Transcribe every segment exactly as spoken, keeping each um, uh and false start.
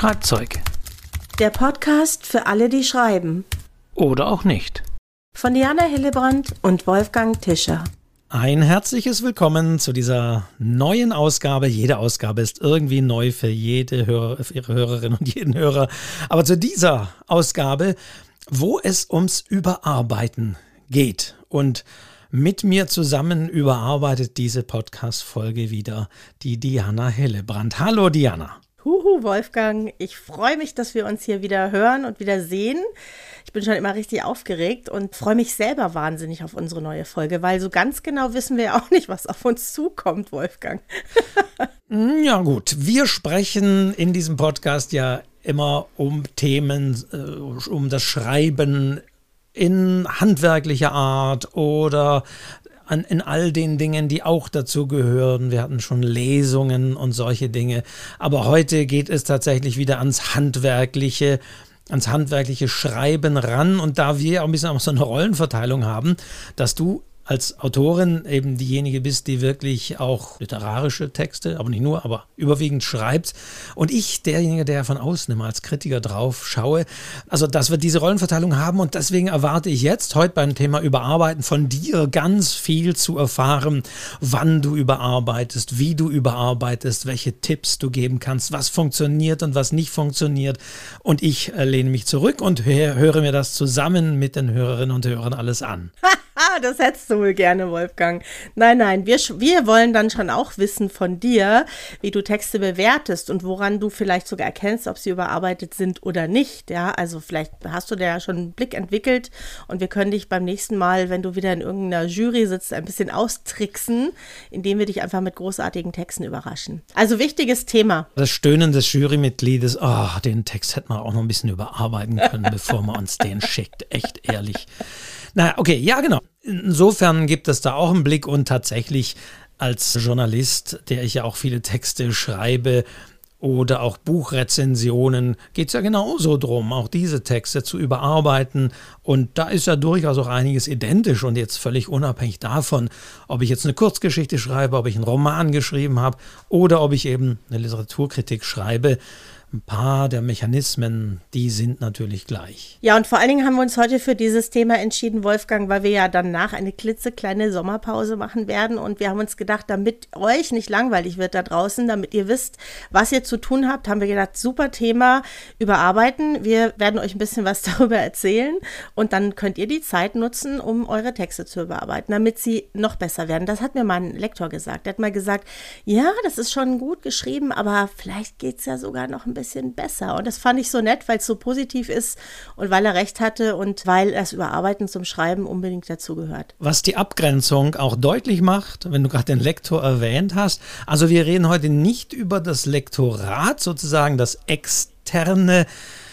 Schreibzeug. Der Podcast für alle, die schreiben. Oder auch nicht. Von Diana Hillebrand und Wolfgang Tischer. Ein herzliches Willkommen zu dieser neuen Ausgabe. Jede Ausgabe ist irgendwie neu für jede Hörer, für ihre Hörerin und jeden Hörer. Aber zu dieser Ausgabe, wo es ums Überarbeiten geht. Und mit mir zusammen überarbeitet diese Podcast-Folge wieder die Diana Hillebrand. Hallo Diana. Huhu, Wolfgang. Ich freue mich, dass wir uns hier wieder hören und wieder sehen. Ich bin schon immer richtig aufgeregt und freue mich selber wahnsinnig auf unsere neue Folge, weil so ganz genau wissen wir ja auch nicht, was auf uns zukommt, Wolfgang. Ja gut, wir sprechen in diesem Podcast ja immer um Themen, äh, um das Schreiben in handwerklicher Art oder an, in all den Dingen, die auch dazu gehören. Wir hatten schon Lesungen und solche Dinge. Aber heute geht es tatsächlich wieder ans handwerkliche, ans handwerkliche Schreiben ran. Und da wir auch ein bisschen auch so eine Rollenverteilung haben, dass du als Autorin eben diejenige bist, die wirklich auch literarische Texte, aber nicht nur, aber überwiegend schreibt. Und ich derjenige, der von außen immer als Kritiker drauf schaue. Also, dass wir diese Rollenverteilung haben und deswegen erwarte ich jetzt heute beim Thema Überarbeiten von dir ganz viel zu erfahren, wann du überarbeitest, wie du überarbeitest, welche Tipps du geben kannst, was funktioniert und was nicht funktioniert. Und ich äh, lehne mich zurück und hö- höre mir das zusammen mit den Hörerinnen und Hörern alles an. Ah, das hättest du wohl gerne, Wolfgang. Nein, nein, wir, wir wollen dann schon auch wissen von dir, wie du Texte bewertest und woran du vielleicht sogar erkennst, ob sie überarbeitet sind oder nicht. Ja, also vielleicht hast du da ja schon einen Blick entwickelt und wir können dich beim nächsten Mal, wenn du wieder in irgendeiner Jury sitzt, ein bisschen austricksen, indem wir dich einfach mit großartigen Texten überraschen. Also wichtiges Thema. Das Stöhnen des Jurymitgliedes, oh, den Text hätten wir auch noch ein bisschen überarbeiten können, bevor man uns den schickt. Echt ehrlich. Na, okay, ja genau. Insofern gibt es da auch einen Blick und tatsächlich als Journalist, der ich ja auch viele Texte schreibe oder auch Buchrezensionen, geht es ja genauso drum, auch diese Texte zu überarbeiten. Und da ist ja durchaus auch einiges identisch und jetzt völlig unabhängig davon, ob ich jetzt eine Kurzgeschichte schreibe, ob ich einen Roman geschrieben habe oder ob ich eben eine Literaturkritik schreibe. Ein paar der Mechanismen, die sind natürlich gleich. Ja, und vor allen Dingen haben wir uns heute für dieses Thema entschieden, Wolfgang, weil wir ja danach eine klitzekleine Sommerpause machen werden. Und wir haben uns gedacht, damit euch nicht langweilig wird da draußen, damit ihr wisst, was ihr zu tun habt, haben wir gedacht, super Thema, überarbeiten. Wir werden euch ein bisschen was darüber erzählen und dann könnt ihr die Zeit nutzen, um eure Texte zu überarbeiten, damit sie noch besser werden. Das hat mir mal ein Lektor gesagt. Der hat mal gesagt, ja, das ist schon gut geschrieben, aber vielleicht geht es ja sogar noch ein bisschen besser. Und das fand ich so nett, weil es so positiv ist und weil er recht hatte und weil das Überarbeiten zum Schreiben unbedingt dazu gehört. Was die Abgrenzung auch deutlich macht, wenn du gerade den Lektor erwähnt hast, also wir reden heute nicht über das Lektorat, sozusagen das externe,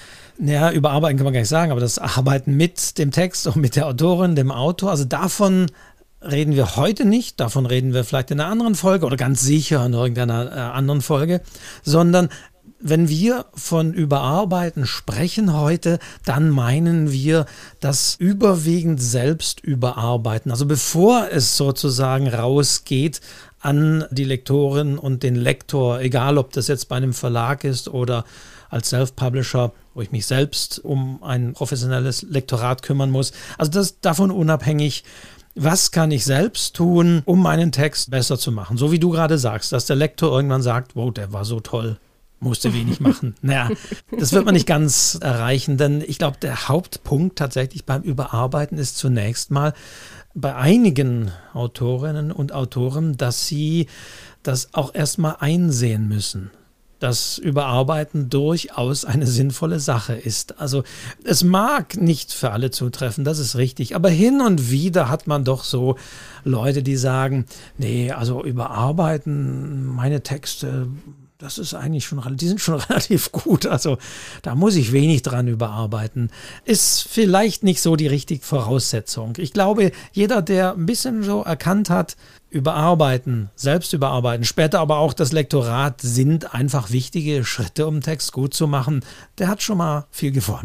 ja, überarbeiten kann man gar nicht sagen, aber das Arbeiten mit dem Text und mit der Autorin, dem Autor, also davon reden wir heute nicht, davon reden wir vielleicht in einer anderen Folge oder ganz sicher in irgendeiner äh, anderen Folge, sondern wenn wir von Überarbeiten sprechen heute, dann meinen wir das überwiegend selbst überarbeiten. Also bevor es sozusagen rausgeht an die Lektorin und den Lektor, egal ob das jetzt bei einem Verlag ist oder als Self-Publisher, wo ich mich selbst um ein professionelles Lektorat kümmern muss. Also das davon unabhängig. Was kann ich selbst tun, um meinen Text besser zu machen? So wie du gerade sagst, dass der Lektor irgendwann sagt, wow, der war so toll. Musste wenig machen. Naja, das wird man nicht ganz erreichen, denn ich glaube, der Hauptpunkt tatsächlich beim Überarbeiten ist zunächst mal bei einigen Autorinnen und Autoren, dass sie das auch erstmal einsehen müssen, dass Überarbeiten durchaus eine sinnvolle Sache ist. Also es mag nicht für alle zutreffen, das ist richtig, aber hin und wieder hat man doch so Leute, die sagen, nee, also überarbeiten meine Texte, das ist eigentlich schon, die sind schon relativ gut, also da muss ich wenig dran überarbeiten. Ist vielleicht nicht so die richtige Voraussetzung. Ich glaube, jeder, der ein bisschen so erkannt hat, überarbeiten, selbst überarbeiten, später aber auch das Lektorat sind einfach wichtige Schritte, um Text gut zu machen, der hat schon mal viel gewonnen.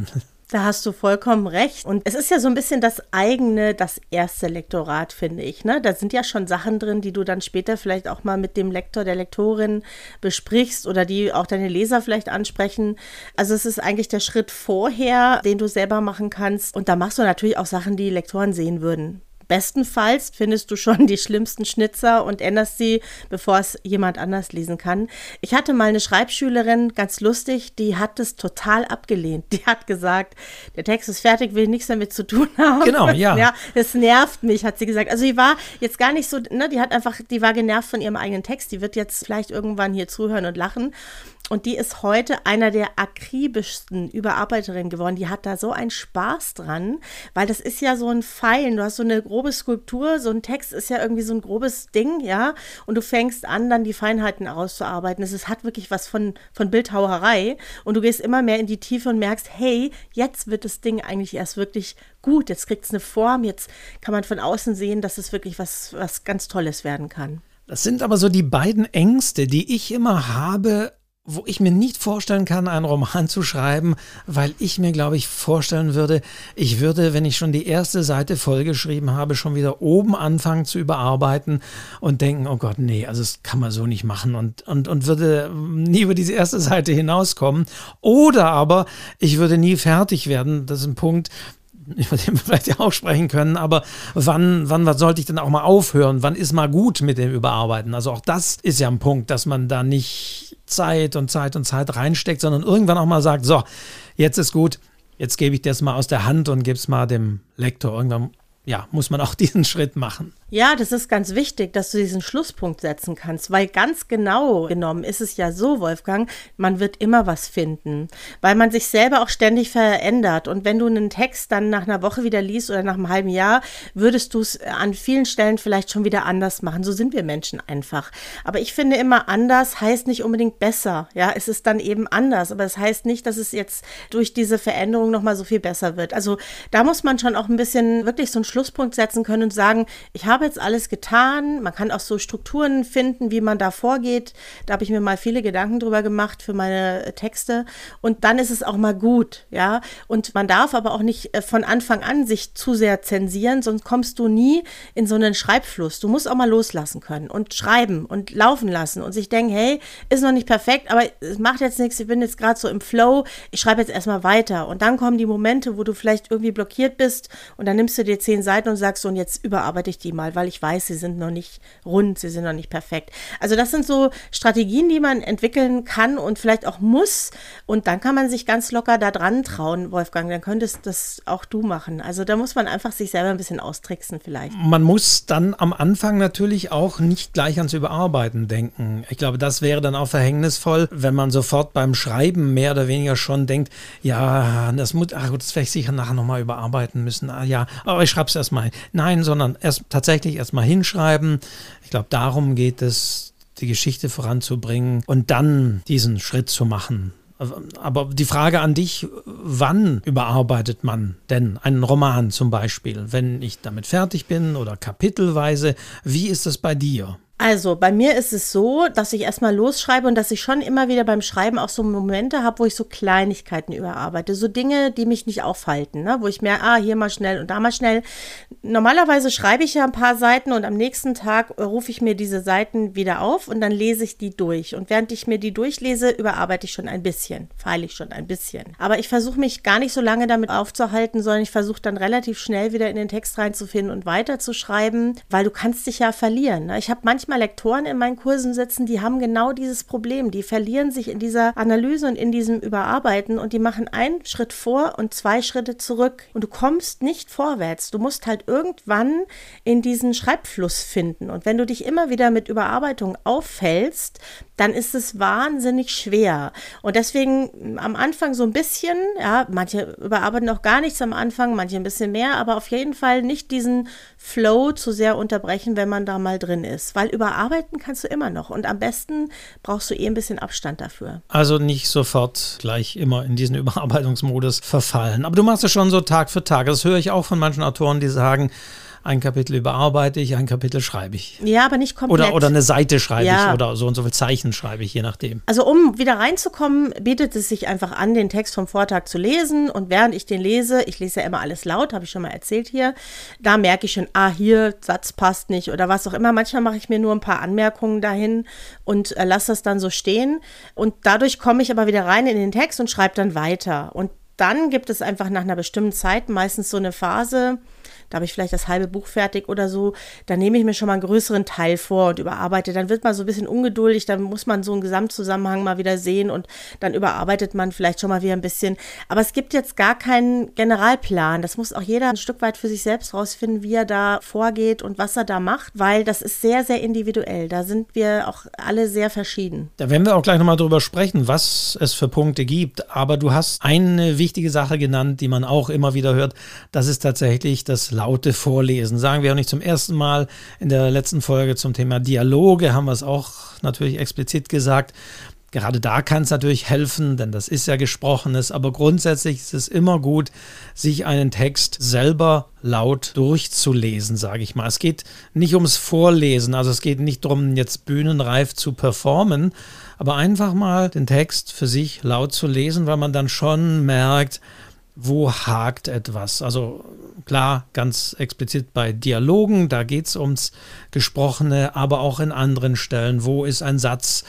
Da hast du vollkommen recht. Und es ist ja so ein bisschen das eigene, das erste Lektorat, finde ich. Ne? Da sind ja schon Sachen drin, die du dann später vielleicht auch mal mit dem Lektor, der Lektorin besprichst oder die auch deine Leser vielleicht ansprechen. Also es ist eigentlich der Schritt vorher, den du selber machen kannst. Und da machst du natürlich auch Sachen, die Lektoren sehen würden. Bestenfalls findest du schon die schlimmsten Schnitzer und änderst sie, bevor es jemand anders lesen kann. Ich hatte mal eine Schreibschülerin, ganz lustig, die hat das total abgelehnt. Die hat gesagt, der Text ist fertig, will nichts damit zu tun haben. Genau, ja. Ja, das nervt mich, hat sie gesagt. Also die war jetzt gar nicht so, ne, die hat einfach, die war genervt von ihrem eigenen Text. Die wird jetzt vielleicht irgendwann hier zuhören und lachen. Und die ist heute einer der akribischsten Überarbeiterinnen geworden. Die hat da so einen Spaß dran, weil das ist ja so ein Feilen. Du hast so eine grobe Skulptur, so ein Text ist ja irgendwie so ein grobes Ding, ja. Und du fängst an, dann die Feinheiten auszuarbeiten. Es ist, hat wirklich was von, von Bildhauerei. Und du gehst immer mehr in die Tiefe und merkst, hey, jetzt wird das Ding eigentlich erst wirklich gut. Jetzt kriegt es eine Form. Jetzt kann man von außen sehen, dass es wirklich was, was ganz Tolles werden kann. Das sind aber so die beiden Ängste, die ich immer habe, wo ich mir nicht vorstellen kann, einen Roman zu schreiben, weil ich mir, glaube ich, vorstellen würde, ich würde, wenn ich schon die erste Seite vollgeschrieben habe, schon wieder oben anfangen zu überarbeiten und denken, oh Gott, nee, also das kann man so nicht machen und, und, und würde nie über diese erste Seite hinauskommen. Oder aber ich würde nie fertig werden. Das ist ein Punkt, über den wir vielleicht ja auch sprechen können, aber wann, wann was sollte ich denn auch mal aufhören? Wann ist mal gut mit dem Überarbeiten? Also auch das ist ja ein Punkt, dass man da nicht Zeit und Zeit und Zeit reinsteckt, sondern irgendwann auch mal sagt, so, jetzt ist gut, jetzt gebe ich das mal aus der Hand und gebe es mal dem Lektor. Irgendwann, ja, muss man auch diesen Schritt machen. Ja, das ist ganz wichtig, dass du diesen Schlusspunkt setzen kannst, weil ganz genau genommen ist es ja so, Wolfgang, man wird immer was finden, weil man sich selber auch ständig verändert und wenn du einen Text dann nach einer Woche wieder liest oder nach einem halben Jahr, würdest du es an vielen Stellen vielleicht schon wieder anders machen. So sind wir Menschen einfach. Aber ich finde immer, anders heißt nicht unbedingt besser. Ja, es ist dann eben anders, aber es heißt nicht, dass es jetzt durch diese Veränderung nochmal so viel besser wird. Also da muss man schon auch ein bisschen wirklich so einen Schlusspunkt setzen können und sagen, ich habe jetzt alles getan. Man kann auch so Strukturen finden, wie man da vorgeht. Da habe ich mir mal viele Gedanken drüber gemacht für meine Texte. Und dann ist es auch mal gut, ja. Und man darf aber auch nicht von Anfang an sich zu sehr zensieren, sonst kommst du nie in so einen Schreibfluss. Du musst auch mal loslassen können und schreiben und laufen lassen und sich denken, hey, ist noch nicht perfekt, aber es macht jetzt nichts. Ich bin jetzt gerade so im Flow. Ich schreibe jetzt erstmal weiter. Und dann kommen die Momente, wo du vielleicht irgendwie blockiert bist und dann nimmst du dir zehn Seiten und sagst so, und jetzt überarbeite ich die mal, weil ich weiß, sie sind noch nicht rund, sie sind noch nicht perfekt. Also das sind so Strategien, die man entwickeln kann und vielleicht auch muss. Und dann kann man sich ganz locker da dran trauen, Wolfgang. Dann könntest das auch du machen. Also da muss man einfach sich selber ein bisschen austricksen vielleicht. Man muss dann am Anfang natürlich auch nicht gleich ans Überarbeiten denken. Ich glaube, das wäre dann auch verhängnisvoll, wenn man sofort beim Schreiben mehr oder weniger schon denkt, ja, das muss, ach gut, das werde ich sicher nachher nochmal überarbeiten müssen. Ah, ja, aber ich schreibe es erstmal hin. Nein, sondern erst tatsächlich erstmal hinschreiben. Ich glaube, darum geht es, die Geschichte voranzubringen und dann diesen Schritt zu machen. Aber die Frage an dich, wann überarbeitet man denn einen Roman zum Beispiel? Wenn ich damit fertig bin oder kapitelweise, wie ist das bei dir? Also bei mir ist es so, dass ich erstmal losschreibe und dass ich schon immer wieder beim Schreiben auch so Momente habe, wo ich so Kleinigkeiten überarbeite. So Dinge, die mich nicht aufhalten, ne? Wo ich merke, ah, hier mal schnell und da mal schnell. Normalerweise schreibe ich ja ein paar Seiten und am nächsten Tag rufe ich mir diese Seiten wieder auf und dann lese ich die durch. Und während ich mir die durchlese, überarbeite ich schon ein bisschen, feile ich schon ein bisschen. Aber ich versuche mich gar nicht so lange damit aufzuhalten, sondern ich versuche dann relativ schnell wieder in den Text reinzufinden und weiterzuschreiben, weil du kannst dich ja verlieren, ne? Ich habe manchmal Lektoren in meinen Kursen sitzen, die haben genau dieses Problem. Die verlieren sich in dieser Analyse und in diesem Überarbeiten und die machen einen Schritt vor und zwei Schritte zurück. Und du kommst nicht vorwärts. Du musst halt irgendwann in diesen Schreibfluss finden. Und wenn du dich immer wieder mit Überarbeitung auffällst, dann ist es wahnsinnig schwer. Und deswegen am Anfang so ein bisschen, ja, manche überarbeiten auch gar nichts am Anfang, manche ein bisschen mehr, aber auf jeden Fall nicht diesen Flow zu sehr unterbrechen, wenn man da mal drin ist. Weil überarbeiten kannst du immer noch und am besten brauchst du eh ein bisschen Abstand dafür. Also nicht sofort gleich immer in diesen Überarbeitungsmodus verfallen. Aber du machst es schon so Tag für Tag. Das höre ich auch von manchen Autoren, die sagen, ein Kapitel überarbeite ich, ein Kapitel schreibe ich. Ja, aber nicht komplett. Oder, oder eine Seite schreibe ja. ich oder so und so viel Zeichen schreibe ich, je nachdem. Also um wieder reinzukommen, bietet es sich einfach an, den Text vom Vortag zu lesen und während ich den lese, ich lese ja immer alles laut, habe ich schon mal erzählt hier, da merke ich schon, ah, hier, Satz passt nicht oder was auch immer. Manchmal mache ich mir nur ein paar Anmerkungen dahin und äh, lasse das dann so stehen und dadurch komme ich aber wieder rein in den Text und schreibe dann weiter. Und dann gibt es einfach nach einer bestimmten Zeit meistens so eine Phase, da habe ich vielleicht das halbe Buch fertig oder so, da nehme ich mir schon mal einen größeren Teil vor und überarbeite. Dann wird man so ein bisschen ungeduldig, dann muss man so einen Gesamtzusammenhang mal wieder sehen und dann überarbeitet man vielleicht schon mal wieder ein bisschen. Aber es gibt jetzt gar keinen Generalplan. Das muss auch jeder ein Stück weit für sich selbst rausfinden, wie er da vorgeht und was er da macht, weil das ist sehr, sehr individuell. Da sind wir auch alle sehr verschieden. Da werden wir auch gleich nochmal drüber sprechen, was es für Punkte gibt. Aber du hast eine wichtige Sache genannt, die man auch immer wieder hört. Das ist tatsächlich das laute Vorlesen. Sagen wir auch nicht zum ersten Mal. In der letzten Folge zum Thema Dialoge haben wir es auch natürlich explizit gesagt. Gerade da kann es natürlich helfen, denn das ist ja Gesprochenes, aber grundsätzlich ist es immer gut, sich einen Text selber laut durchzulesen, sage ich mal. Es geht nicht ums Vorlesen, also es geht nicht darum, jetzt bühnenreif zu performen, aber einfach mal den Text für sich laut zu lesen, weil man dann schon merkt, wo hakt etwas. Also klar, ganz explizit bei Dialogen, da geht es ums Gesprochene, aber auch in anderen Stellen, wo ist ein Satz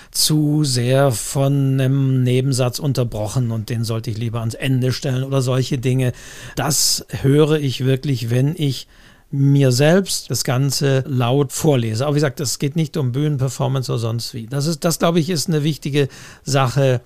zu sehr von einem Nebensatz unterbrochen und den sollte ich lieber ans Ende stellen oder solche Dinge. Das höre ich wirklich, wenn ich mir selbst das Ganze laut vorlese. Aber wie gesagt, es geht nicht um Bühnenperformance oder sonst wie. Das ist, das glaube ich, ist eine wichtige Sache,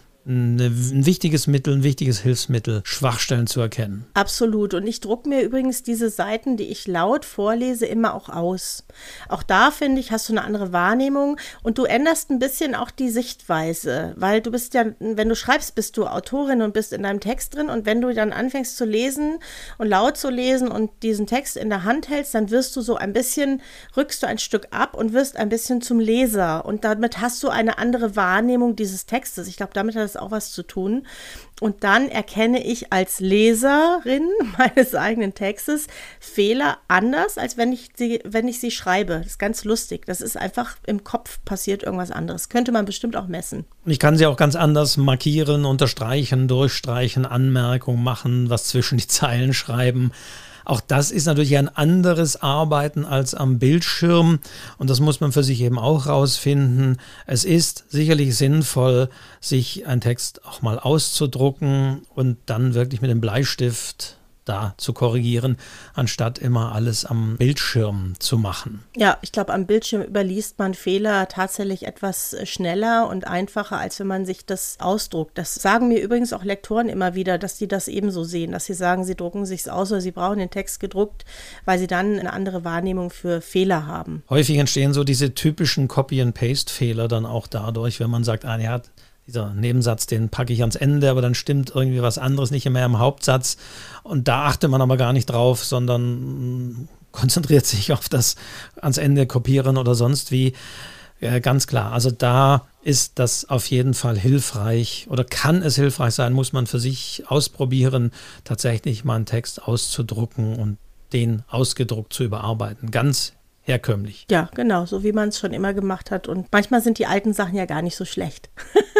ein wichtiges Mittel, ein wichtiges Hilfsmittel, Schwachstellen zu erkennen. Absolut. Und ich drucke mir übrigens diese Seiten, die ich laut vorlese, immer auch aus. Auch da, finde ich, hast du eine andere Wahrnehmung und du änderst ein bisschen auch die Sichtweise, weil du bist ja, wenn du schreibst, bist du Autorin und bist in deinem Text drin und wenn du dann anfängst zu lesen und laut zu lesen und diesen Text in der Hand hältst, dann wirst du so ein bisschen, rückst du ein Stück ab und wirst ein bisschen zum Leser und damit hast du eine andere Wahrnehmung dieses Textes. Ich glaube, damit hat es auch was zu tun. Und dann erkenne ich als Leserin meines eigenen Textes Fehler anders, als wenn ich sie, wenn ich sie schreibe. Das ist ganz lustig. Das ist einfach, im Kopf passiert irgendwas anderes. Könnte man bestimmt auch messen. Und ich kann sie auch ganz anders markieren, unterstreichen, durchstreichen, Anmerkungen machen, was zwischen die Zeilen schreiben. Auch das ist natürlich ein anderes Arbeiten als am Bildschirm und das muss man für sich eben auch rausfinden. Es ist sicherlich sinnvoll, sich einen Text auch mal auszudrucken und dann wirklich mit dem Bleistift da zu korrigieren, anstatt immer alles am Bildschirm zu machen. Ja, ich glaube, am Bildschirm überliest man Fehler tatsächlich etwas schneller und einfacher, als wenn man sich das ausdruckt. Das sagen mir übrigens auch Lektoren immer wieder, dass sie das ebenso sehen, dass sie sagen, sie drucken sich's aus oder sie brauchen den Text gedruckt, weil sie dann eine andere Wahrnehmung für Fehler haben. Häufig entstehen so diese typischen Copy-and-Paste-Fehler dann auch dadurch, wenn man sagt, ah, ja, dieser Nebensatz, den packe ich ans Ende, aber dann stimmt irgendwie was anderes nicht mehr im Hauptsatz. Und da achtet man aber gar nicht drauf, sondern konzentriert sich auf das ans Ende kopieren oder sonst wie. Ja, ganz klar. Also da ist das auf jeden Fall hilfreich oder kann es hilfreich sein, muss man für sich ausprobieren, tatsächlich mal einen Text auszudrucken und den ausgedruckt zu überarbeiten. Ganz herkömmlich. Ja, genau, so wie man es schon immer gemacht hat. Und manchmal sind die alten Sachen ja gar nicht so schlecht.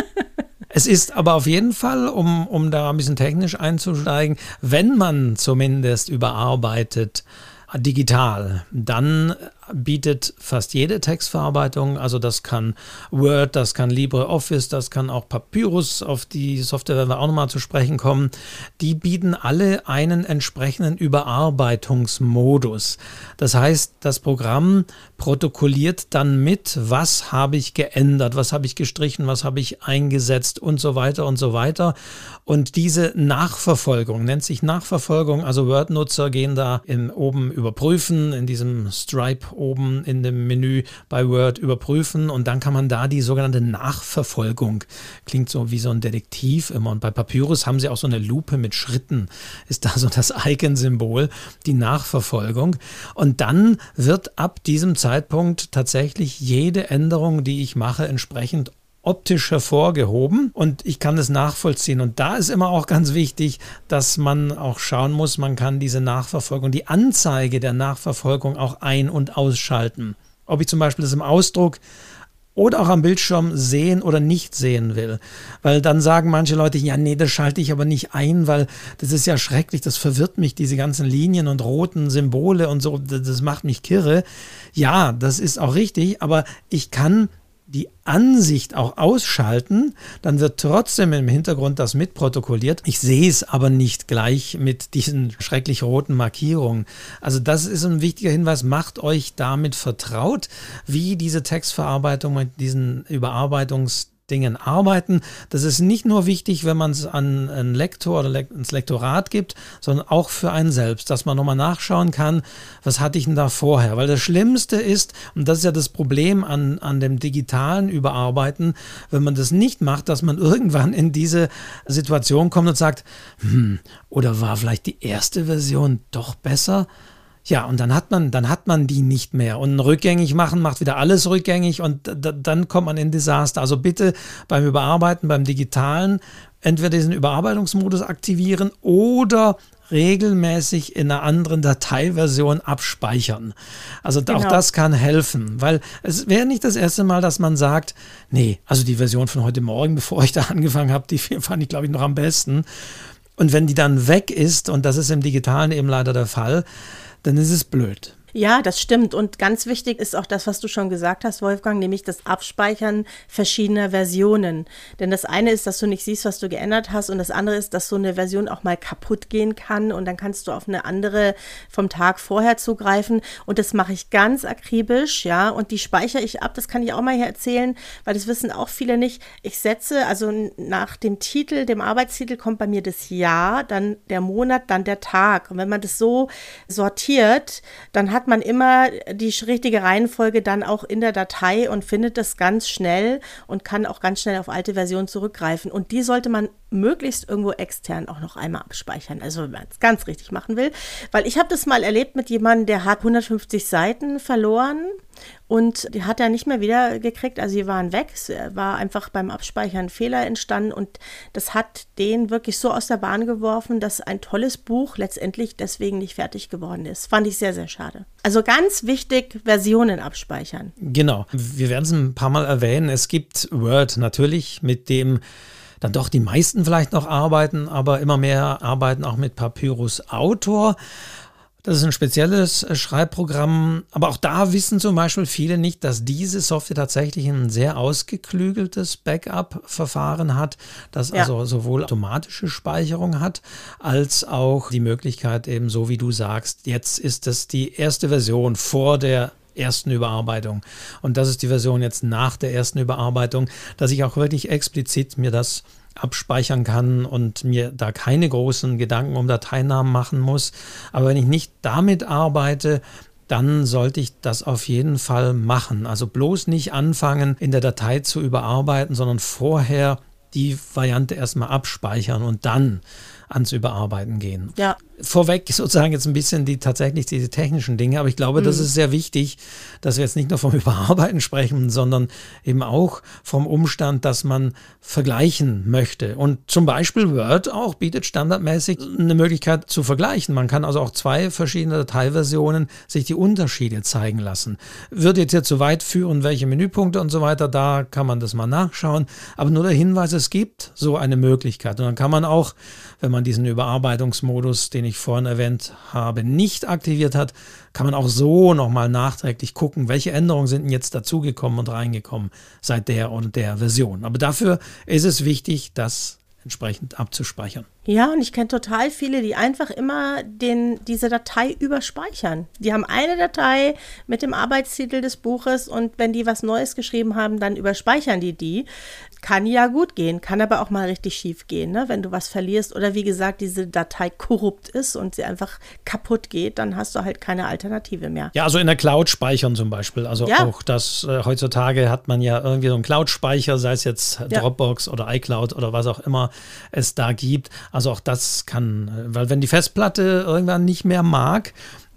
Es ist aber auf jeden Fall, um, um da ein bisschen technisch einzusteigen, wenn man zumindest überarbeitet, digital, dann bietet fast jede Textverarbeitung, also das kann Word, das kann LibreOffice, das kann auch Papyrus, auf die Software werden wir auch nochmal zu sprechen kommen, die bieten alle einen entsprechenden Überarbeitungsmodus. Das heißt, das Programm protokolliert dann mit, was habe ich geändert, was habe ich gestrichen, was habe ich eingesetzt und so weiter und so weiter. Und diese Nachverfolgung, nennt sich Nachverfolgung, also Word-Nutzer gehen da in, oben überprüfen, in diesem Stripe oben in dem Menü bei Word überprüfen und dann kann man da die sogenannte Nachverfolgung, klingt so wie so ein Detektiv immer und bei Papyrus haben sie auch so eine Lupe mit Schritten, ist da so das Icon-Symbol, die Nachverfolgung und dann wird ab diesem Zeitpunkt tatsächlich jede Änderung, die ich mache, entsprechend optisch hervorgehoben und ich kann das nachvollziehen. Und da ist immer auch ganz wichtig, dass man auch schauen muss, man kann diese Nachverfolgung, die Anzeige der Nachverfolgung auch ein- und ausschalten. Ob ich zum Beispiel das im Ausdruck oder auch am Bildschirm sehen oder nicht sehen will. Weil dann sagen manche Leute, ja nee, das schalte ich aber nicht ein, weil das ist ja schrecklich, das verwirrt mich, diese ganzen Linien und roten Symbole und so, das macht mich kirre. Ja, das ist auch richtig, aber ich kann die Ansicht auch ausschalten, dann wird trotzdem im Hintergrund das mitprotokolliert. Ich sehe es aber nicht gleich mit diesen schrecklich roten Markierungen. Also das ist ein wichtiger Hinweis. Macht euch damit vertraut, wie diese Textverarbeitung mit diesen Überarbeitungs Dingen arbeiten. Das ist nicht nur wichtig, wenn man es an einen Lektor oder ins Lektorat gibt, sondern auch für einen selbst, dass man nochmal nachschauen kann, was hatte ich denn da vorher? Weil das Schlimmste ist, und das ist ja das Problem an, an dem digitalen Überarbeiten, wenn man das nicht macht, dass man irgendwann in diese Situation kommt und sagt, hm, oder war vielleicht die erste Version doch besser? Ja, und dann hat man, dann hat man die nicht mehr. Und rückgängig machen macht wieder alles rückgängig und d- dann kommt man in Desaster. Also bitte beim Überarbeiten, beim Digitalen, entweder diesen Überarbeitungsmodus aktivieren oder regelmäßig in einer anderen Dateiversion abspeichern. Also genau. Auch das kann helfen, weil es wäre nicht das erste Mal, dass man sagt, nee, also die Version von heute Morgen, bevor ich da angefangen habe, die fand ich, glaube ich, noch am besten. Und wenn die dann weg ist, und das ist im Digitalen eben leider der Fall, dann ist es blöd. Ja, das stimmt. Und ganz wichtig ist auch das, was du schon gesagt hast, Wolfgang, nämlich das Abspeichern verschiedener Versionen. Denn das eine ist, dass du nicht siehst, was du geändert hast, und das andere ist, dass so eine Version auch mal kaputt gehen kann und dann kannst du auf eine andere vom Tag vorher zugreifen. Und das mache ich ganz akribisch, ja, und die speichere ich ab. Das kann ich auch mal hier erzählen, weil das wissen auch viele nicht. Ich setze, also nach dem Titel, dem Arbeitstitel kommt bei mir das Jahr, dann der Monat, dann der Tag. Und wenn man das so sortiert, dann hat hat man immer die richtige Reihenfolge dann auch in der Datei und findet das ganz schnell und kann auch ganz schnell auf alte Versionen zurückgreifen. Und die sollte man möglichst irgendwo extern auch noch einmal abspeichern, also wenn man es ganz richtig machen will. Weil ich habe das mal erlebt mit jemandem, der hat hundertfünfzig Seiten verloren und die hat er nicht mehr wieder gekriegt, also die waren weg, es war einfach beim Abspeichern ein Fehler entstanden und das hat den wirklich so aus der Bahn geworfen, dass ein tolles Buch letztendlich deswegen nicht fertig geworden ist. Fand ich sehr, sehr schade. Also ganz wichtig, Versionen abspeichern. Genau, wir werden es ein paar Mal erwähnen, es gibt Word natürlich, mit dem dann doch die meisten vielleicht noch arbeiten, aber immer mehr arbeiten auch mit Papyrus Autor. Das ist ein spezielles Schreibprogramm, aber auch da wissen zum Beispiel viele nicht, dass diese Software tatsächlich ein sehr ausgeklügeltes Backup-Verfahren hat, das ja. also sowohl automatische Speicherung hat, als auch die Möglichkeit eben, so wie du sagst, jetzt ist es die erste Version vor der ersten Überarbeitung. Und das ist die Version jetzt nach der ersten Überarbeitung, dass ich auch wirklich explizit mir das abspeichern kann und mir da keine großen Gedanken um Dateinamen machen muss. Aber wenn ich nicht damit arbeite, dann sollte ich das auf jeden Fall machen. Also bloß nicht anfangen, in der Datei zu überarbeiten, sondern vorher die Variante erstmal abspeichern und dann ans Überarbeiten gehen. Ja. Vorweg sozusagen jetzt ein bisschen die tatsächlich diese technischen Dinge, aber ich glaube, mhm. das ist sehr wichtig, dass wir jetzt nicht nur vom Überarbeiten sprechen, sondern eben auch vom Umstand, dass man vergleichen möchte. Und zum Beispiel Word auch bietet standardmäßig eine Möglichkeit zu vergleichen. Man kann also auch zwei verschiedene Dateiversionen sich die Unterschiede zeigen lassen. Wird jetzt hier zu weit führen, welche Menüpunkte und so weiter, da kann man das mal nachschauen. Aber nur der Hinweis, es gibt so eine Möglichkeit. Und dann kann man auch, wenn man diesen Überarbeitungsmodus, den ich vorhin erwähnt habe, nicht aktiviert hat, kann man auch so nochmal nachträglich gucken, welche Änderungen sind denn jetzt dazugekommen und reingekommen seit der und der Version. Aber dafür ist es wichtig, das entsprechend abzuspeichern. Ja, und ich kenne total viele, die einfach immer den, diese Datei überspeichern. Die haben eine Datei mit dem Arbeitstitel des Buches und wenn die was Neues geschrieben haben, dann überspeichern die die. Kann ja gut gehen, kann aber auch mal richtig schief gehen, ne? Wenn du was verlierst oder wie gesagt, diese Datei korrupt ist und sie einfach kaputt geht, dann hast du halt keine Alternative mehr. Ja, also in der Cloud speichern zum Beispiel. Also ja. auch das, äh, heutzutage hat man ja irgendwie so einen Cloud-Speicher, sei es jetzt ja. Dropbox oder iCloud oder was auch immer es da gibt. Also auch das kann, weil wenn die Festplatte irgendwann nicht mehr mag,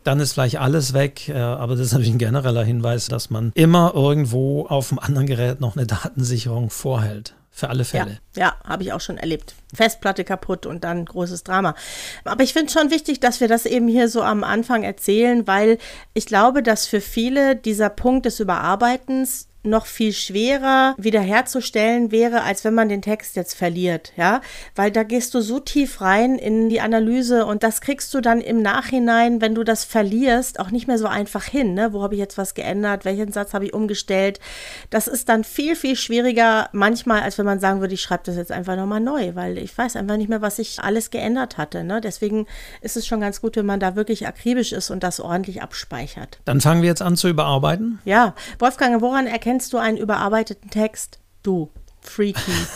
dann ist vielleicht alles weg. Aber das ist natürlich ein genereller Hinweis, dass man immer irgendwo auf dem anderen Gerät noch eine Datensicherung vorhält. Für alle Fälle. Ja, ja, habe ich auch schon erlebt. Festplatte kaputt und dann großes Drama. Aber ich finde es schon wichtig, dass wir das eben hier so am Anfang erzählen, weil ich glaube, dass für viele dieser Punkt des Überarbeitens noch viel schwerer wiederherzustellen wäre, als wenn man den Text jetzt verliert, ja, weil da gehst du so tief rein in die Analyse und das kriegst du dann im Nachhinein, wenn du das verlierst, auch nicht mehr so einfach hin, ne? Wo habe ich jetzt was geändert, welchen Satz habe ich umgestellt, das ist dann viel, viel schwieriger manchmal, als wenn man sagen würde, ich schreibe das jetzt einfach nochmal neu, weil ich weiß einfach nicht mehr, was ich alles geändert hatte, ne? Deswegen ist es schon ganz gut, wenn man da wirklich akribisch ist und das ordentlich abspeichert. Dann fangen wir jetzt an zu überarbeiten. Ja, Wolfgang, woran erkennst Kennst du einen überarbeiteten Text? Du, Freaky.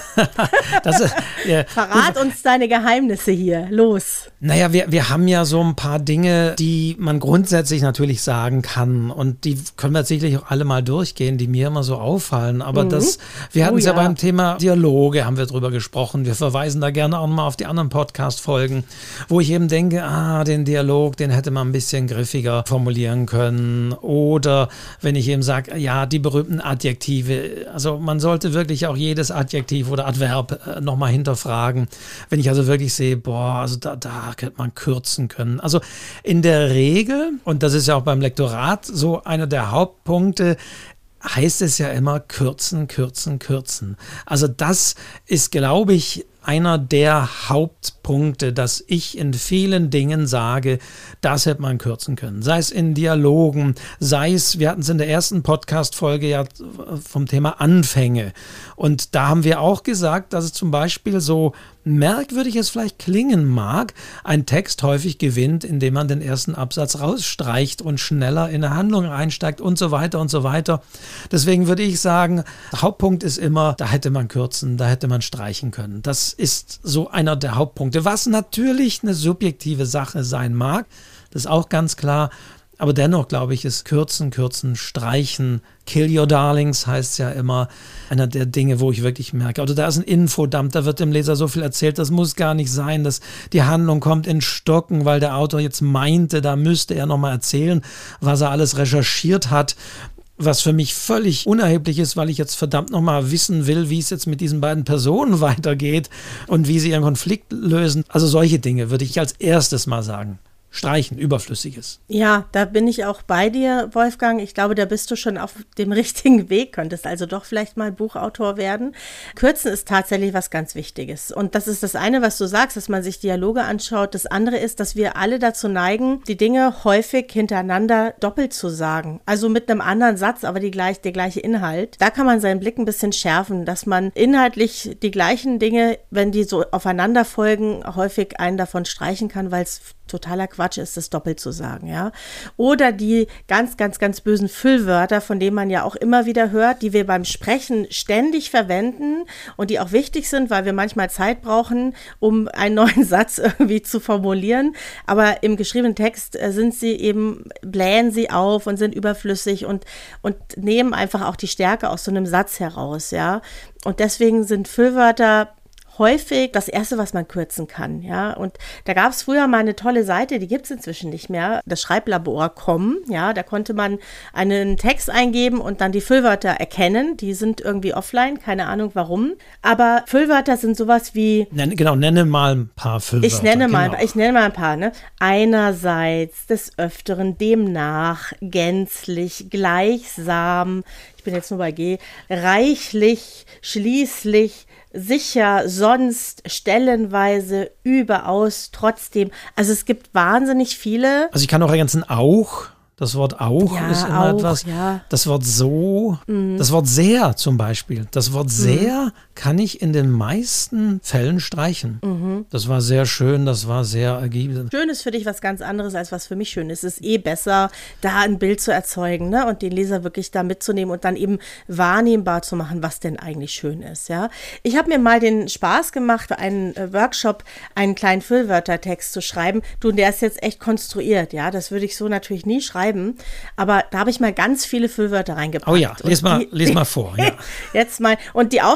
das ist, ja, Verrat uns deine Geheimnisse hier. Los. Naja, wir, wir haben ja so ein paar Dinge, die man grundsätzlich natürlich sagen kann. Und die können wir sicherlich auch alle mal durchgehen, die mir immer so auffallen. Aber mhm. das, wir hatten es oh, ja. ja beim Thema Dialoge, haben wir drüber gesprochen. Wir verweisen da gerne auch mal auf die anderen Podcast-Folgen, wo ich eben denke, ah, den Dialog, den hätte man ein bisschen griffiger formulieren können. Oder wenn ich eben sage, ja, die berühmten Adjektive. Also man sollte wirklich auch jedes Adjektiv oder Adverb äh, nochmal hinterfragen. Wenn ich also wirklich sehe, boah, also da, da hätte man kürzen können. Also in der Regel, und das ist ja auch beim Lektorat so einer der Hauptpunkte, heißt es ja immer kürzen, kürzen, kürzen. Also das ist, glaube ich, einer der Hauptpunkte, dass ich in vielen Dingen sage, das hätte man kürzen können. Sei es in Dialogen, sei es, wir hatten es in der ersten Podcast-Folge ja vom Thema Anfänge. Und da haben wir auch gesagt, dass es zum Beispiel so merkwürdig es vielleicht klingen mag, ein Text häufig gewinnt, indem man den ersten Absatz rausstreicht und schneller in eine Handlung einsteigt und so weiter und so weiter. Deswegen würde ich sagen, der Hauptpunkt ist immer, da hätte man kürzen, da hätte man streichen können. Das ist so einer der Hauptpunkte, was natürlich eine subjektive Sache sein mag, das ist auch ganz klar. Aber dennoch, glaube ich, ist Kürzen, Kürzen, Streichen, Kill Your Darlings heißt ja immer, einer der Dinge, wo ich wirklich merke, oder da ist ein Infodump, da wird dem Leser so viel erzählt, das muss gar nicht sein, dass die Handlung kommt in Stocken, weil der Autor jetzt meinte, da müsste er nochmal erzählen, was er alles recherchiert hat. Was für mich völlig unerheblich ist, weil ich jetzt verdammt nochmal wissen will, wie es jetzt mit diesen beiden Personen weitergeht und wie sie ihren Konflikt lösen. Also solche Dinge würde ich als erstes mal sagen. Streichen, Überflüssiges. Ja, da bin ich auch bei dir, Wolfgang. Ich glaube, da bist du schon auf dem richtigen Weg, könntest also doch vielleicht mal Buchautor werden. Kürzen ist tatsächlich was ganz Wichtiges. Und das ist das eine, was du sagst, dass man sich Dialoge anschaut. Das andere ist, dass wir alle dazu neigen, die Dinge häufig hintereinander doppelt zu sagen. Also mit einem anderen Satz, aber die gleich, der gleiche Inhalt. Da kann man seinen Blick ein bisschen schärfen, dass man inhaltlich die gleichen Dinge, wenn die so aufeinander folgen, häufig einen davon streichen kann, weil es totaler Quatsch ist, das doppelt zu sagen, ja. Oder die ganz, ganz, ganz bösen Füllwörter, von denen man ja auch immer wieder hört, die wir beim Sprechen ständig verwenden und die auch wichtig sind, weil wir manchmal Zeit brauchen, um einen neuen Satz irgendwie zu formulieren. Aber im geschriebenen Text sind sie eben, blähen sie auf und sind überflüssig und, und nehmen einfach auch die Stärke aus so einem Satz heraus, ja. Und deswegen sind Füllwörter häufig das Erste, was man kürzen kann, ja, und da gab es früher mal eine tolle Seite, die gibt es inzwischen nicht mehr, das Schreiblabor Punkt com, ja, da konnte man einen Text eingeben und dann die Füllwörter erkennen, die sind irgendwie offline, keine Ahnung warum, aber Füllwörter sind sowas wie... Nenne, genau, nenne mal ein paar Füllwörter. Ich nenne mal, genau. ich nenne mal ein paar, ne, einerseits, des Öfteren, demnach, gänzlich, gleichsam, ich bin jetzt nur bei G, reichlich, schließlich, sicher, sonst, stellenweise, überaus, trotzdem. Also es gibt wahnsinnig viele. Also ich kann auch ergänzen, auch. Das Wort auch ja, ist immer auch, etwas. Ja. Das Wort so, mhm. das Wort sehr zum Beispiel. Das Wort sehr mhm. kann ich in den meisten Fällen streichen. Mhm. Das war sehr schön, das war sehr ergiebig. Schön ist für dich was ganz anderes, als was für mich schön ist. Es ist eh besser, da ein Bild zu erzeugen, ne? Und den Leser wirklich da mitzunehmen und dann eben wahrnehmbar zu machen, was denn eigentlich schön ist. Ja? Ich habe mir mal den Spaß gemacht, für einen äh, Workshop einen kleinen Füllwörtertext zu schreiben. Du, der ist jetzt echt konstruiert. Ja, das würde ich so natürlich nie schreiben. Aber da habe ich mal ganz viele Füllwörter reingepackt. Oh ja, les mal, die, les mal vor. Ja. Jetzt mal. Und die Aufgabe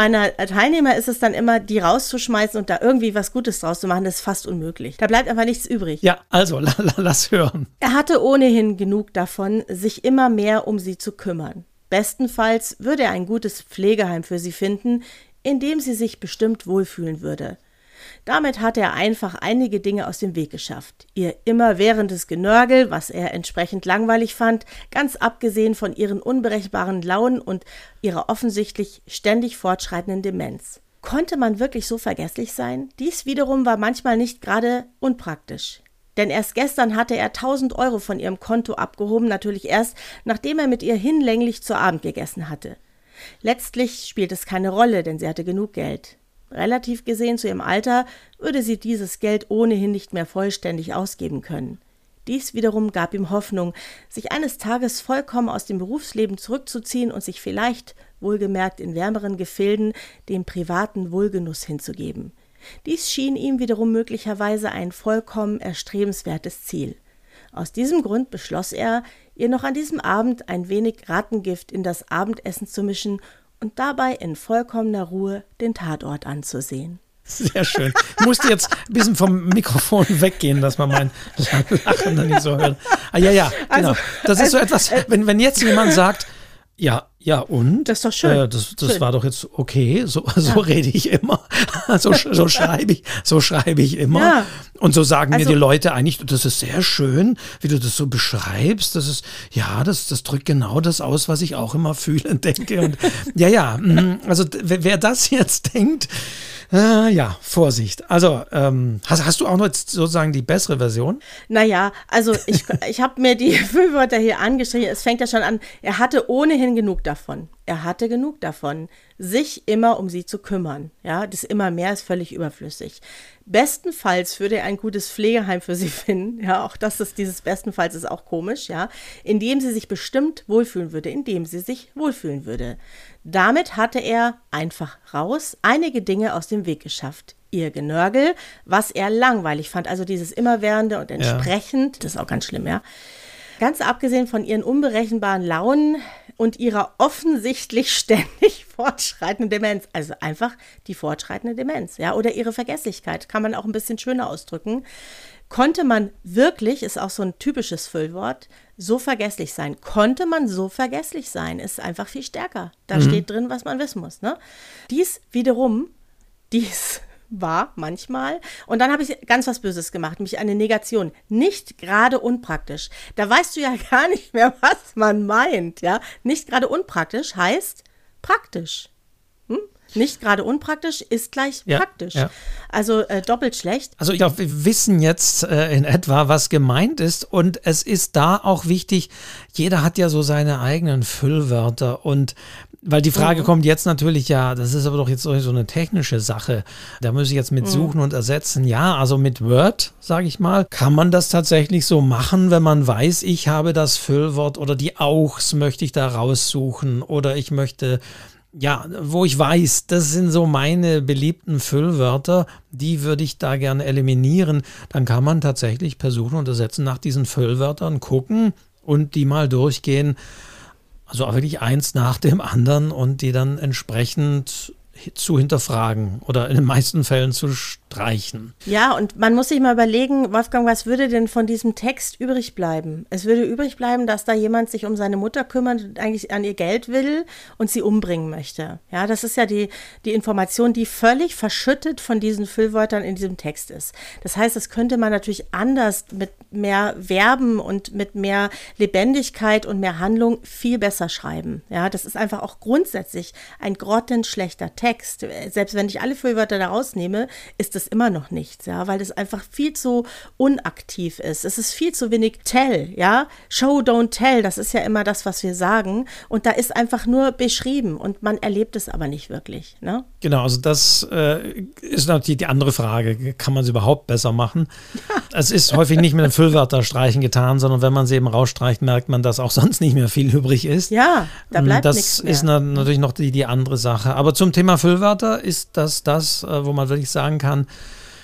meiner Teilnehmer ist es dann immer, die rauszuschmeißen und da irgendwie was Gutes draus zu machen. Das ist fast unmöglich. Da bleibt einfach nichts übrig. Ja, also, la, la, lass hören. Er hatte ohnehin genug davon, sich immer mehr um sie zu kümmern. Bestenfalls würde er ein gutes Pflegeheim für sie finden, in dem sie sich bestimmt wohlfühlen würde. Damit hatte er einfach einige Dinge aus dem Weg geschafft. Ihr immerwährendes Genörgel, was er entsprechend langweilig fand, ganz abgesehen von ihren unberechenbaren Launen und ihrer offensichtlich ständig fortschreitenden Demenz. Konnte man wirklich so vergesslich sein? Dies wiederum war manchmal nicht gerade unpraktisch. Denn erst gestern hatte er tausend Euro von ihrem Konto abgehoben, natürlich erst, nachdem er mit ihr hinlänglich zu Abend gegessen hatte. Letztlich spielt es keine Rolle, denn sie hatte genug Geld. Relativ gesehen zu ihrem Alter würde sie dieses Geld ohnehin nicht mehr vollständig ausgeben können. Dies wiederum gab ihm Hoffnung, sich eines Tages vollkommen aus dem Berufsleben zurückzuziehen und sich vielleicht, wohlgemerkt in wärmeren Gefilden, dem privaten Wohlgenuss hinzugeben. Dies schien ihm wiederum möglicherweise ein vollkommen erstrebenswertes Ziel. Aus diesem Grund beschloss er, ihr noch an diesem Abend ein wenig Rattengift in das Abendessen zu mischen und dabei in vollkommener Ruhe den Tatort anzusehen. Sehr schön. Ich musste jetzt ein bisschen vom Mikrofon weggehen, dass man mein Lachen dann nicht so hört. Ah, ja, ja, genau. Also, das ist so etwas, wenn, wenn jetzt jemand sagt, ja, ja und? Das ist doch schön. Äh, das das schön. war doch jetzt okay, so, so ja. rede ich immer, so, so schreibe ich, so schreibe ich immer. Ja. Und so sagen also, mir die Leute eigentlich, das ist sehr schön, wie du das so beschreibst. Das ist, ja, das, das drückt genau das aus, was ich auch immer fühle und denke. Und ja, ja, also wer das jetzt denkt, äh, ja, Vorsicht. Also, ähm, hast, hast du auch noch jetzt sozusagen die bessere Version? Naja, also ich, ich habe mir die Füllwörter hier angeschrieben. Es fängt ja schon an, er hatte ohnehin genug davon. Er hatte genug davon, sich immer um sie zu kümmern. Ja, das immer mehr ist völlig überflüssig. Bestenfalls würde er ein gutes Pflegeheim für sie finden. Ja, auch das ist dieses bestenfalls ist auch komisch, ja, in dem sie sich bestimmt wohlfühlen würde, in dem sie sich wohlfühlen würde. Damit hatte er einfach raus einige Dinge aus dem Weg geschafft. Ihr Genörgel, was er langweilig fand, also dieses immerwährende und entsprechend, ja. Das ist auch ganz schlimm, ja. Ganz abgesehen von ihren unberechenbaren Launen und ihrer offensichtlich ständig fortschreitenden Demenz, also einfach die fortschreitende Demenz, ja, oder ihre Vergesslichkeit, kann man auch ein bisschen schöner ausdrücken, konnte man wirklich, ist auch so ein typisches Füllwort, so vergesslich sein. Konnte man so vergesslich sein, ist einfach viel stärker. Da mhm. steht drin, was man wissen muss, ne? Dies wiederum, dies war manchmal, und dann habe ich ganz was Böses gemacht, nämlich eine Negation. Nicht gerade unpraktisch. Da weißt du ja gar nicht mehr, was man meint, ja. Nicht gerade unpraktisch heißt praktisch. Hm? Nicht gerade unpraktisch ist gleich ja, praktisch. Ja. Also äh, doppelt schlecht. Also ja, wir wissen jetzt äh, in etwa, was gemeint ist, und es ist da auch wichtig, jeder hat ja so seine eigenen Füllwörter, und weil die Frage mhm. kommt jetzt natürlich, ja, das ist aber doch jetzt so eine technische Sache. Da muss ich jetzt mit Suchen mhm. und Ersetzen. Ja, also mit Word, sage ich mal, kann man das tatsächlich so machen, wenn man weiß, ich habe das Füllwort oder die Auchs möchte ich da raussuchen oder ich möchte, ja, wo ich weiß, das sind so meine beliebten Füllwörter, die würde ich da gerne eliminieren. Dann kann man tatsächlich per Suchen und Ersetzen nach diesen Füllwörtern gucken und die mal durchgehen. Also auch wirklich eins nach dem anderen und die dann entsprechend zu hinterfragen oder in den meisten Fällen zu streichen. Ja, und man muss sich mal überlegen, Wolfgang, was würde denn von diesem Text übrig bleiben? Es würde übrig bleiben, dass da jemand sich um seine Mutter kümmert und eigentlich an ihr Geld will und sie umbringen möchte. Ja, das ist ja die, die Information, die völlig verschüttet von diesen Füllwörtern in diesem Text ist. Das heißt, das könnte man natürlich anders mit mehr Verben und mit mehr Lebendigkeit und mehr Handlung viel besser schreiben. Ja, das ist einfach auch grundsätzlich ein grottenschlechter Text. Selbst wenn ich alle Füllwörter da rausnehme, ist das immer noch nichts, ja, weil das einfach viel zu unaktiv ist. Es ist viel zu wenig tell, ja. Show, don't tell, das ist ja immer das, was wir sagen. Und da ist einfach nur beschrieben und man erlebt es aber nicht wirklich, ne? Genau, also das äh, ist natürlich die andere Frage. Kann man es überhaupt besser machen? Ja. Es ist häufig nicht mit den Füllwörterstreichen getan, sondern wenn man sie eben rausstreicht, merkt man, dass auch sonst nicht mehr viel übrig ist. Ja, da bleibt nichts mehr. Das ist na, natürlich noch die, die andere Sache. Aber zum Thema Füllwörter ist das das, wo man wirklich sagen kann,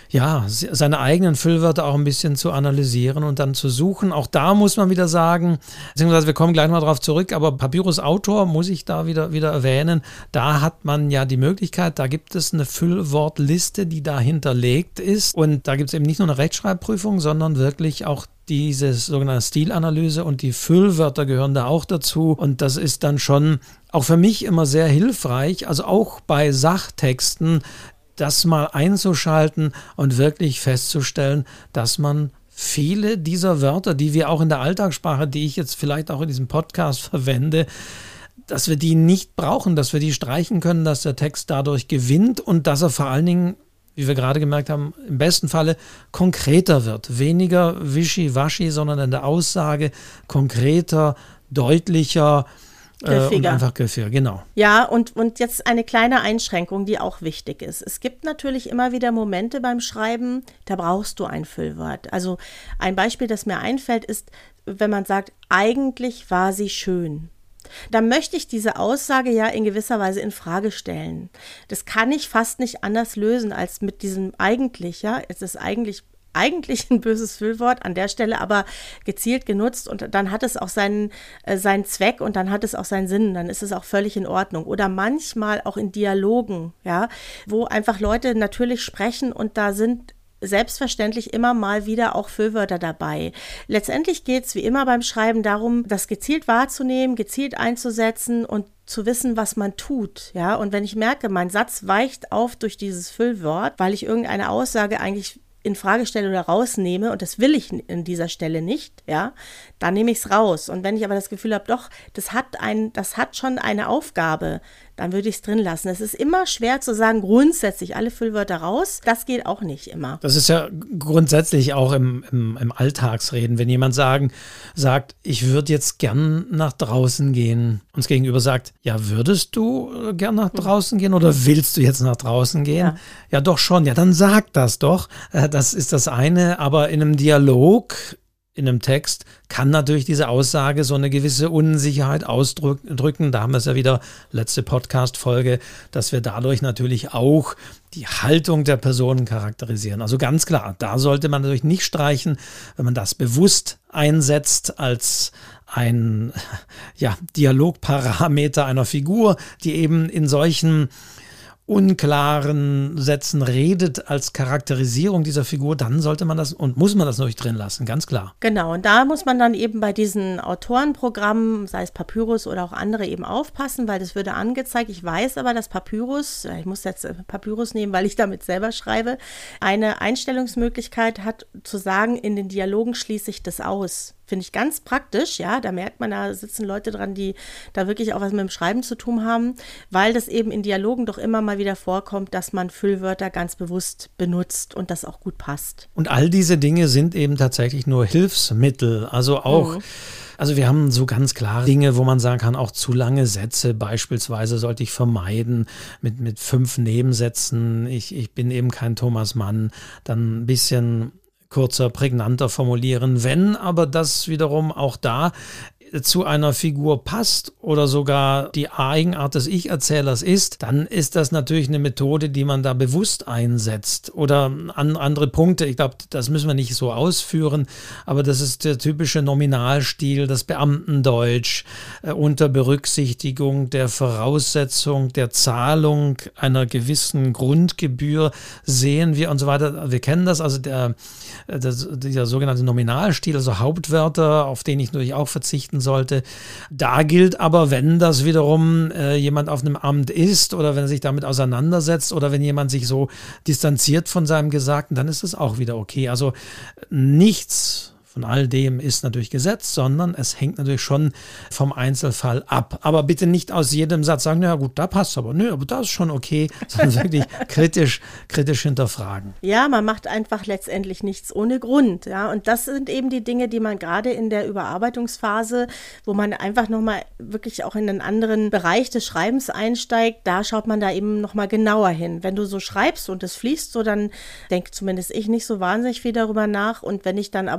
ja, seine eigenen Füllwörter auch ein bisschen zu analysieren und dann zu suchen. Auch da muss man wieder sagen, beziehungsweise wir kommen gleich mal drauf zurück, aber Papyrus-Autor muss ich da wieder, wieder erwähnen. Da hat man ja die Möglichkeit, da gibt es eine Füllwortliste, die da hinterlegt ist. Und da gibt es eben nicht nur eine Rechtschreibprüfung, sondern wirklich auch diese sogenannte Stilanalyse und die Füllwörter gehören da auch dazu. Und das ist dann schon auch für mich immer sehr hilfreich, also auch bei Sachtexten, das mal einzuschalten und wirklich festzustellen, dass man viele dieser Wörter, die wir auch in der Alltagssprache, die ich jetzt vielleicht auch in diesem Podcast verwende, dass wir die nicht brauchen, dass wir die streichen können, dass der Text dadurch gewinnt und dass er vor allen Dingen, wie wir gerade gemerkt haben, im besten Falle konkreter wird. Weniger wischiwaschi, sondern in der Aussage konkreter, deutlicher, Äh, und einfach griffiger, genau. Ja, und, und jetzt eine kleine Einschränkung, die auch wichtig ist. Es gibt natürlich immer wieder Momente beim Schreiben, da brauchst du ein Füllwort. Also ein Beispiel, das mir einfällt, ist, wenn man sagt, eigentlich war sie schön. Da möchte ich diese Aussage ja in gewisser Weise in Frage stellen. Das kann ich fast nicht anders lösen als mit diesem eigentlich, ja. Es ist eigentlich Eigentlich ein böses Füllwort an der Stelle, aber gezielt genutzt und dann hat es auch seinen, äh, seinen Zweck und dann hat es auch seinen Sinn, dann ist es auch völlig in Ordnung. Oder manchmal auch in Dialogen, ja, wo einfach Leute natürlich sprechen und da sind selbstverständlich immer mal wieder auch Füllwörter dabei. Letztendlich geht es wie immer beim Schreiben darum, das gezielt wahrzunehmen, gezielt einzusetzen und zu wissen, was man tut, ja. Und wenn ich merke, mein Satz weicht auf durch dieses Füllwort, weil ich irgendeine Aussage eigentlich in Frage stelle oder rausnehme, und das will ich an dieser Stelle nicht, ja, dann nehme ich es raus. Und wenn ich aber das Gefühl habe, doch, das hat ein, das hat schon eine Aufgabe, dann würde ich es drin lassen. Es ist immer schwer zu sagen, grundsätzlich alle Füllwörter raus. Das geht auch nicht immer. Das ist ja grundsätzlich auch im, im, im Alltagsreden. Wenn jemand sagen, sagt, ich würde jetzt gern nach draußen gehen, uns gegenüber sagt, ja, würdest du gern nach draußen gehen oder willst du jetzt nach draußen gehen? Ja, ja doch schon. Ja, dann sag das doch. Das ist das eine. Aber in einem Dialog, in einem Text kann natürlich diese Aussage so eine gewisse Unsicherheit ausdrücken. Da haben wir es ja wieder, letzte Podcast-Folge, dass wir dadurch natürlich auch die Haltung der Personen charakterisieren. Also ganz klar, da sollte man natürlich nicht streichen, wenn man das bewusst einsetzt als ein ja, Dialogparameter einer Figur, die eben in solchen unklaren Sätzen redet als Charakterisierung dieser Figur, dann sollte man das und muss man das natürlich drin lassen, ganz klar. Genau, und da muss man dann eben bei diesen Autorenprogrammen, sei es Papyrus oder auch andere, eben aufpassen, weil das würde angezeigt. Ich weiß aber, dass Papyrus, ich muss jetzt Papyrus nehmen, weil ich damit selber schreibe, eine Einstellungsmöglichkeit hat, zu sagen, in den Dialogen schließe ich das aus. Finde ich ganz praktisch, ja, da merkt man, da sitzen Leute dran, die da wirklich auch was mit dem Schreiben zu tun haben, weil das eben in Dialogen doch immer mal wieder vorkommt, dass man Füllwörter ganz bewusst benutzt und das auch gut passt. Und all diese Dinge sind eben tatsächlich nur Hilfsmittel, also auch mhm. Also wir haben so ganz klare Dinge, wo man sagen kann, auch zu lange Sätze beispielsweise sollte ich vermeiden mit, mit fünf Nebensätzen. Ich, ich bin eben kein Thomas Mann. Dann ein bisschen kürzer, prägnanter formulieren. Wenn aber das wiederum auch da zu einer Figur passt oder sogar die Eigenart des Ich-Erzählers ist, dann ist das natürlich eine Methode, die man da bewusst einsetzt. Oder an andere Punkte, ich glaube, das müssen wir nicht so ausführen, aber das ist der typische Nominalstil, das Beamtendeutsch, äh, unter Berücksichtigung der Voraussetzung der Zahlung einer gewissen Grundgebühr sehen wir und so weiter. Wir kennen das, also der, der, dieser sogenannte Nominalstil, also Hauptwörter, auf den ich natürlich auch verzichten sollte. Da gilt aber, wenn das wiederum äh, jemand auf einem Amt ist oder wenn er sich damit auseinandersetzt oder wenn jemand sich so distanziert von seinem Gesagten, dann ist es auch wieder okay. Also nichts von all dem ist natürlich Gesetz, sondern es hängt natürlich schon vom Einzelfall ab. Aber bitte nicht aus jedem Satz sagen, na gut, da passt aber, nö, aber das ist schon okay, sondern wirklich kritisch, kritisch hinterfragen. Ja, man macht einfach letztendlich nichts ohne Grund. Ja, und das sind eben die Dinge, die man gerade in der Überarbeitungsphase, wo man einfach nochmal wirklich auch in einen anderen Bereich des Schreibens einsteigt, da schaut man da eben nochmal genauer hin. Wenn du so schreibst und es fließt so, dann denke zumindest ich nicht so wahnsinnig viel darüber nach. Und wenn ich dann aber in die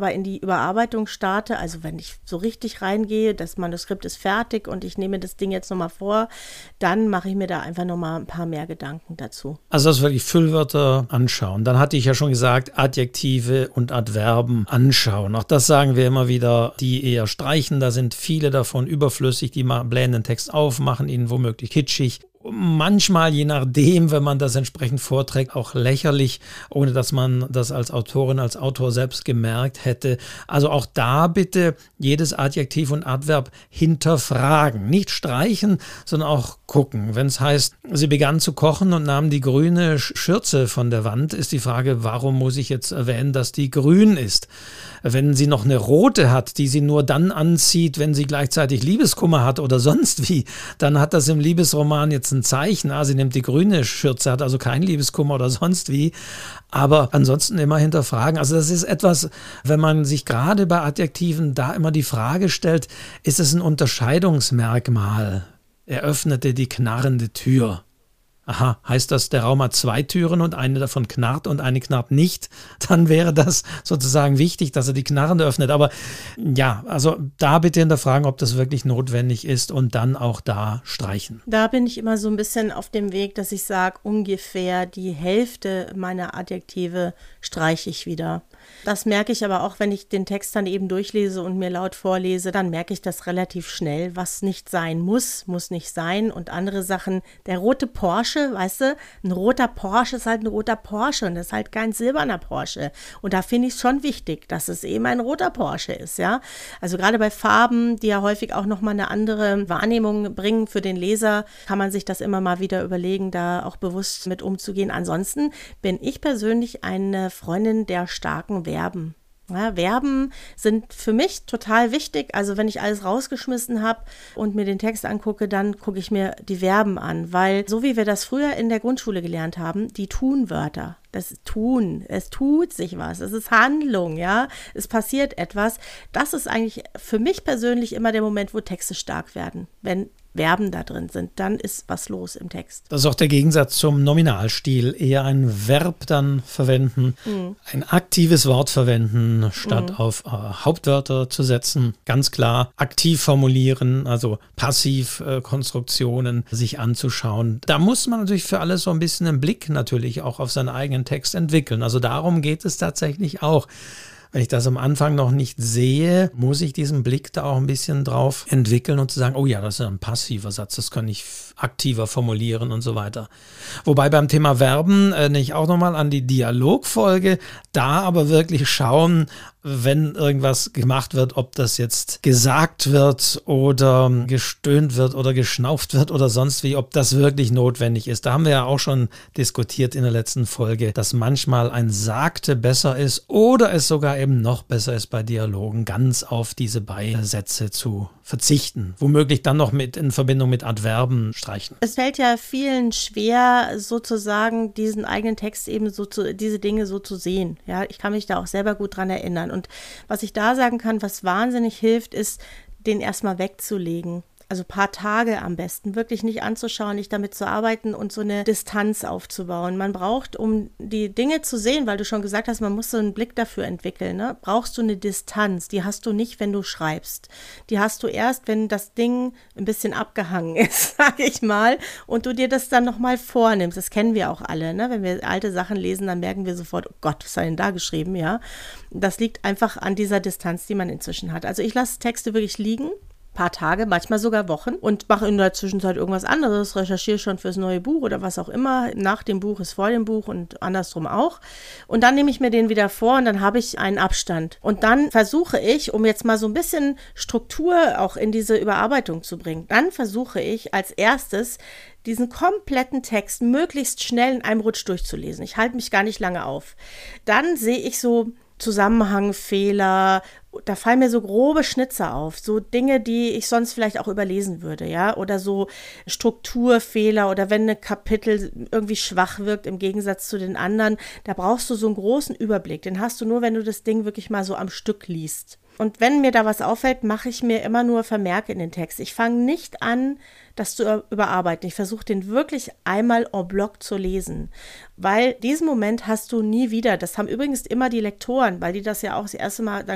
Überarbeitung starte, also wenn ich so richtig reingehe, das Manuskript ist fertig und ich nehme das Ding jetzt nochmal vor, dann mache ich mir da einfach nochmal ein paar mehr Gedanken dazu. Also das wirklich Füllwörter anschauen. Dann hatte ich ja schon gesagt, Adjektive und Adverben anschauen. Auch das sagen wir immer wieder, die eher streichen. Da sind viele davon überflüssig, die blähen den Text auf, machen ihn womöglich kitschig. Manchmal, je nachdem, wenn man das entsprechend vorträgt, auch lächerlich, ohne dass man das als Autorin, als Autor selbst gemerkt hätte. Also auch da bitte jedes Adjektiv und Adverb hinterfragen. Nicht streichen, sondern auch gucken. Wenn es heißt, sie begann zu kochen und nahm die grüne Schürze von der Wand, ist die Frage, warum muss ich jetzt erwähnen, dass die grün ist? Wenn sie noch eine rote hat, die sie nur dann anzieht, wenn sie gleichzeitig Liebeskummer hat oder sonst wie, dann hat das im Liebesroman jetzt ein Zeichen. Ah, sie nimmt die grüne Schürze, hat also kein Liebeskummer oder sonst wie. Aber ansonsten immer hinterfragen. Also das ist etwas, wenn man sich gerade bei Adjektiven da immer die Frage stellt, ist es ein Unterscheidungsmerkmal? Er öffnete die knarrende Tür. Aha, heißt das, der Raum hat zwei Türen und eine davon knarrt und eine knarrt nicht? Dann wäre das sozusagen wichtig, dass er die knarrende öffnet. Aber ja, also da bitte hinterfragen, ob das wirklich notwendig ist und dann auch da streichen. Da bin ich immer so ein bisschen auf dem Weg, dass ich sage, ungefähr die Hälfte meiner Adjektive streiche ich wieder. Das merke ich aber auch, wenn ich den Text dann eben durchlese und mir laut vorlese, dann merke ich das relativ schnell, was nicht sein muss, muss nicht sein. Und andere Sachen, der rote Porsche, weißt du, ein roter Porsche ist halt ein roter Porsche und das ist halt kein silberner Porsche. Und da finde ich es schon wichtig, dass es eben ein roter Porsche ist, ja. Also gerade bei Farben, die ja häufig auch nochmal eine andere Wahrnehmung bringen für den Leser, kann man sich das immer mal wieder überlegen, da auch bewusst mit umzugehen. Ansonsten bin ich persönlich eine Freundin der starken Verben. Ja, Verben sind für mich total wichtig. Also wenn ich alles rausgeschmissen habe und mir den Text angucke, dann gucke ich mir die Verben an, weil so wie wir das früher in der Grundschule gelernt haben, die Tun-Wörter, das Tun, es tut sich was, es ist Handlung, ja, es passiert etwas. Das ist eigentlich für mich persönlich immer der Moment, wo Texte stark werden, wenn Verben da drin sind, dann ist was los im Text. Das ist auch der Gegensatz zum Nominalstil. Eher ein Verb dann verwenden, mhm. ein aktives Wort verwenden, statt mhm. auf äh, Hauptwörter zu setzen. Ganz klar aktiv formulieren, also Passivkonstruktionen äh, sich anzuschauen. Da muss man natürlich für alles so ein bisschen einen Blick natürlich auch auf seinen eigenen Text entwickeln. Also darum geht es tatsächlich auch. Wenn ich das am Anfang noch nicht sehe, muss ich diesen Blick da auch ein bisschen drauf entwickeln und zu sagen, oh ja, das ist ein passiver Satz, das kann ich aktiver formulieren und so weiter. Wobei beim Thema Verben äh, nicht auch nochmal an die Dialogfolge, da aber wirklich schauen, wenn irgendwas gemacht wird, ob das jetzt gesagt wird oder gestöhnt wird oder geschnauft wird oder sonst wie, ob das wirklich notwendig ist. Da haben wir ja auch schon diskutiert in der letzten Folge, dass manchmal ein Sagte besser ist oder es sogar eben noch besser ist bei Dialogen, ganz auf diese Beisätze zu verzichten. Womöglich dann noch mit in Verbindung mit Adverben streichen. Es fällt ja vielen schwer, sozusagen diesen eigenen Text eben so zu, diese Dinge so zu sehen. Ja, ich kann mich da auch selber gut dran erinnern. Und was ich da sagen kann, was wahnsinnig hilft, ist, den erstmal wegzulegen. Also ein paar Tage am besten, wirklich nicht anzuschauen, nicht damit zu arbeiten und so eine Distanz aufzubauen. Man braucht, um die Dinge zu sehen, weil du schon gesagt hast, man muss so einen Blick dafür entwickeln, ne? Brauchst du eine Distanz, die hast du nicht, wenn du schreibst. Die hast du erst, wenn das Ding ein bisschen abgehangen ist, sage ich mal, und du dir das dann nochmal vornimmst. Das kennen wir auch alle, ne? Wenn wir alte Sachen lesen, dann merken wir sofort, oh Gott, was hat denn da geschrieben, ja? Das liegt einfach an dieser Distanz, die man inzwischen hat. Also ich lasse Texte wirklich liegen. Paar Tage, manchmal sogar Wochen und mache in der Zwischenzeit irgendwas anderes, recherchiere schon fürs neue Buch oder was auch immer. Nach dem Buch ist vor dem Buch und andersrum auch. Und dann nehme ich mir den wieder vor und dann habe ich einen Abstand. Und dann versuche ich, um jetzt mal so ein bisschen Struktur auch in diese Überarbeitung zu bringen, dann versuche ich als erstes, diesen kompletten Text möglichst schnell in einem Rutsch durchzulesen. Ich halte mich gar nicht lange auf. Dann sehe ich so Zusammenhangfehler, da fallen mir so grobe Schnitzer auf, so Dinge, die ich sonst vielleicht auch überlesen würde, ja, oder so Strukturfehler oder wenn ein Kapitel irgendwie schwach wirkt im Gegensatz zu den anderen, da brauchst du so einen großen Überblick, den hast du nur, wenn du das Ding wirklich mal so am Stück liest. Und wenn mir da was auffällt, mache ich mir immer nur Vermerke in den Text. Ich fange nicht an, das zu überarbeiten. Ich versuche den wirklich einmal en bloc zu lesen, weil diesen Moment hast du nie wieder. Das haben übrigens immer die Lektoren, weil die das ja auch das erste Mal dann komplett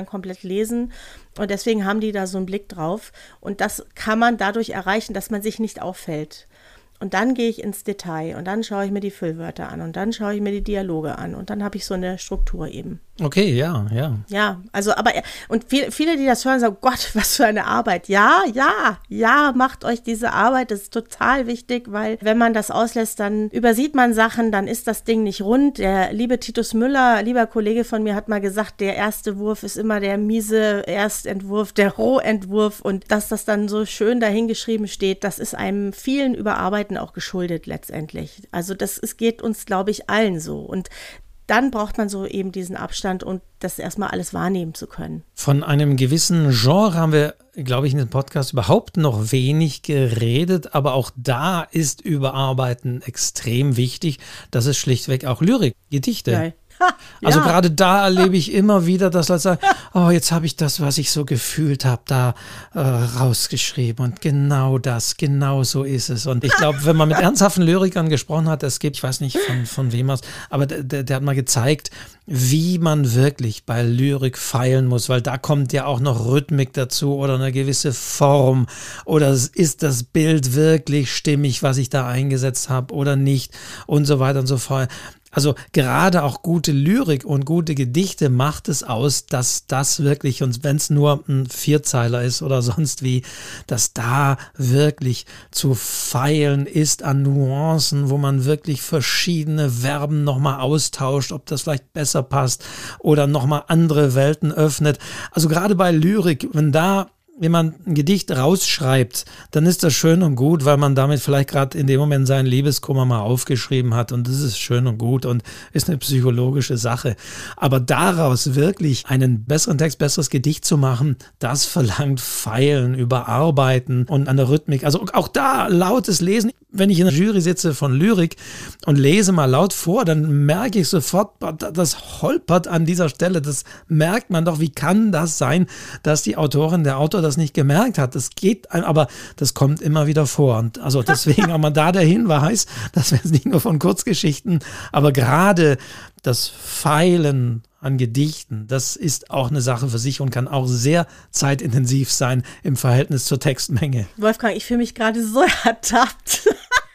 lesen. Und deswegen haben die da so einen Blick drauf. Und das kann man dadurch erreichen, dass man sich nicht auffällt. Und dann gehe ich ins Detail und dann schaue ich mir die Füllwörter an und dann schaue ich mir die Dialoge an und dann habe ich so eine Struktur eben. Okay, ja, ja. Ja, also aber, und viele, viele, die das hören, sagen, Gott, was für eine Arbeit. Ja, ja, ja, macht euch diese Arbeit, das ist total wichtig, weil wenn man das auslässt, dann übersieht man Sachen, dann ist das Ding nicht rund. Der liebe Titus Müller, lieber Kollege von mir, hat mal gesagt, der erste Wurf ist immer der miese Erstentwurf, der Rohentwurf und dass das dann so schön dahingeschrieben steht, das ist einem vielen Überarbeiten auch geschuldet letztendlich. Also das es geht uns, glaube ich, allen so und dann braucht man so eben diesen Abstand und das erstmal alles wahrnehmen zu können. Von einem gewissen Genre haben wir, glaube ich, in dem Podcast überhaupt noch wenig geredet, aber auch da ist Überarbeiten extrem wichtig. Das ist schlichtweg auch Lyrik, Gedichte. Geil. Also ja. gerade da erlebe ich immer wieder, dass Leute sagen, oh, jetzt habe ich das, was ich so gefühlt habe, da äh, rausgeschrieben und genau das, genau so ist es. Und ich glaube, wenn man mit ernsthaften Lyrikern gesprochen hat, es gibt, ich weiß nicht von, von wem aus, aber der, der, der hat mal gezeigt, wie man wirklich bei Lyrik feilen muss, weil da kommt ja auch noch Rhythmik dazu oder eine gewisse Form oder ist das Bild wirklich stimmig, was ich da eingesetzt habe oder nicht und so weiter und so fort. Also gerade auch gute Lyrik und gute Gedichte macht es aus, dass das wirklich, und wenn es nur ein Vierzeiler ist oder sonst wie, dass da wirklich zu feilen ist an Nuancen, wo man wirklich verschiedene Verben nochmal austauscht, ob das vielleicht besser passt oder nochmal andere Welten öffnet. Also gerade bei Lyrik, wenn da jemand ein Gedicht rausschreibt, dann ist das schön und gut, weil man damit vielleicht gerade in dem Moment seinen Liebeskummer mal aufgeschrieben hat und das ist schön und gut und ist eine psychologische Sache. Aber daraus wirklich einen besseren Text, besseres Gedicht zu machen, das verlangt Feilen, Überarbeiten und an der Rhythmik. Also auch da lautes Lesen. Wenn ich in der Jury sitze von Lyrik und lese mal laut vor, dann merke ich sofort, das holpert an dieser Stelle. Das merkt man doch. Wie kann das sein, dass die Autorin, der Autor das nicht gemerkt hat? Das geht, aber das kommt immer wieder vor. Und also deswegen auch mal da der Hinweis, dass wir jetzt nicht nur von Kurzgeschichten, aber gerade das Feilen an Gedichten, das ist auch eine Sache für sich und kann auch sehr zeitintensiv sein im Verhältnis zur Textmenge. Wolfgang, ich fühle mich gerade so ertappt.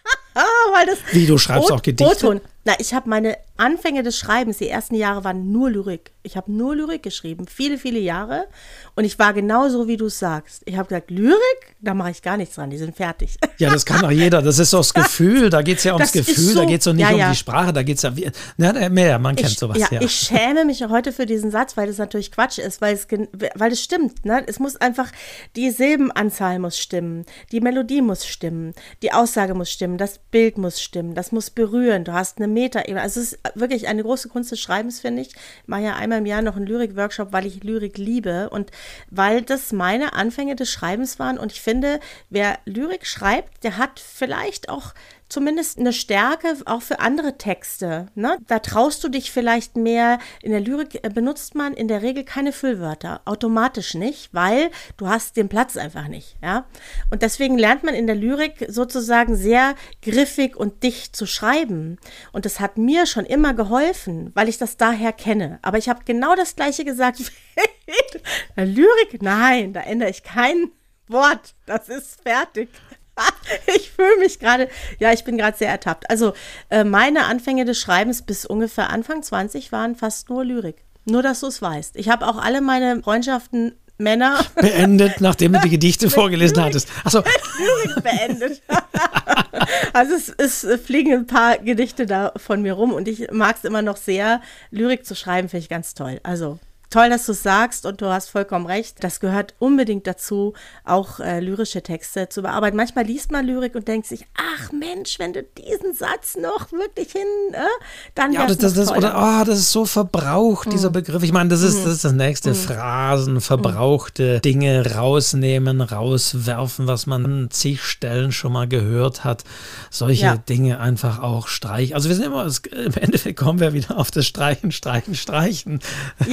Weil das Wie, du schreibst o- auch Gedichte? O-Ton. Na, ich habe meine Anfänge des Schreibens, die ersten Jahre waren nur Lyrik. Ich habe nur Lyrik geschrieben, viele, viele Jahre. Und ich war genauso, wie du es sagst. Ich habe gesagt, Lyrik, da mache ich gar nichts dran, die sind fertig. Ja, das kann doch jeder. Das ist doch das Gefühl, da geht es ja ums Das ist Gefühl, so, da geht es doch nicht ja, um ja. die Sprache, da geht es ja, wie, na, mehr, man kennt Ich, sowas. ja, Ja, ich schäme mich heute für diesen Satz, weil das natürlich Quatsch ist, weil es, gen- weil es stimmt. Ne? Es muss einfach, die Silbenanzahl muss stimmen, die Melodie muss stimmen, die Aussage muss stimmen, das Bild muss stimmen, das muss berühren, du hast eine Metaebene. Also es ist wirklich eine große Kunst des Schreibens, finde ich. Ich mache ja einmal im Jahr noch einen Lyrik-Workshop, weil ich Lyrik liebe und weil das meine Anfänge des Schreibens waren. Und ich finde, wer Lyrik schreibt, der hat vielleicht auch zumindest eine Stärke auch für andere Texte. Ne? Da traust du dich vielleicht mehr. In der Lyrik benutzt man in der Regel keine Füllwörter, automatisch nicht, weil du hast den Platz einfach nicht. Ja? Und deswegen lernt man in der Lyrik sozusagen sehr griffig und dicht zu schreiben. Und das hat mir schon immer geholfen, weil ich das daher kenne. Aber ich habe genau das Gleiche gesagt. Der Lyrik, nein, da ändere ich kein Wort. Das ist fertig. Ich fühle mich gerade, ja, ich bin gerade sehr ertappt. Also äh, meine Anfänge des Schreibens bis ungefähr Anfang zwanzig waren fast nur Lyrik. Nur, dass du es weißt. Ich habe auch alle meine Freundschaften Männer beendet, nachdem du die Gedichte vorgelesen Lyrik, hattest. Achso. Lyrik beendet. Also es, es fliegen ein paar Gedichte da von mir rum und ich mag es immer noch sehr, Lyrik zu schreiben, finde ich ganz toll. Also toll, dass du es sagst und du hast vollkommen recht. Das gehört unbedingt dazu, auch äh, lyrische Texte zu bearbeiten. Manchmal liest man Lyrik und denkt sich, ach Mensch, wenn du diesen Satz noch wirklich hin, äh, dann Ja, wär's das, das, noch das, toller. oder, oh, das ist so verbraucht, Mhm. dieser Begriff. Ich meine, das ist, das ist das nächste. Mhm. Phrasen, verbrauchte Dinge rausnehmen, rauswerfen, was man an zig Stellen schon mal gehört hat. Solche Ja. Dinge einfach auch streichen. Also wir sind immer, es, im Endeffekt kommen wir wieder auf das Streichen, Streichen, Streichen. Ja, oder was zurück.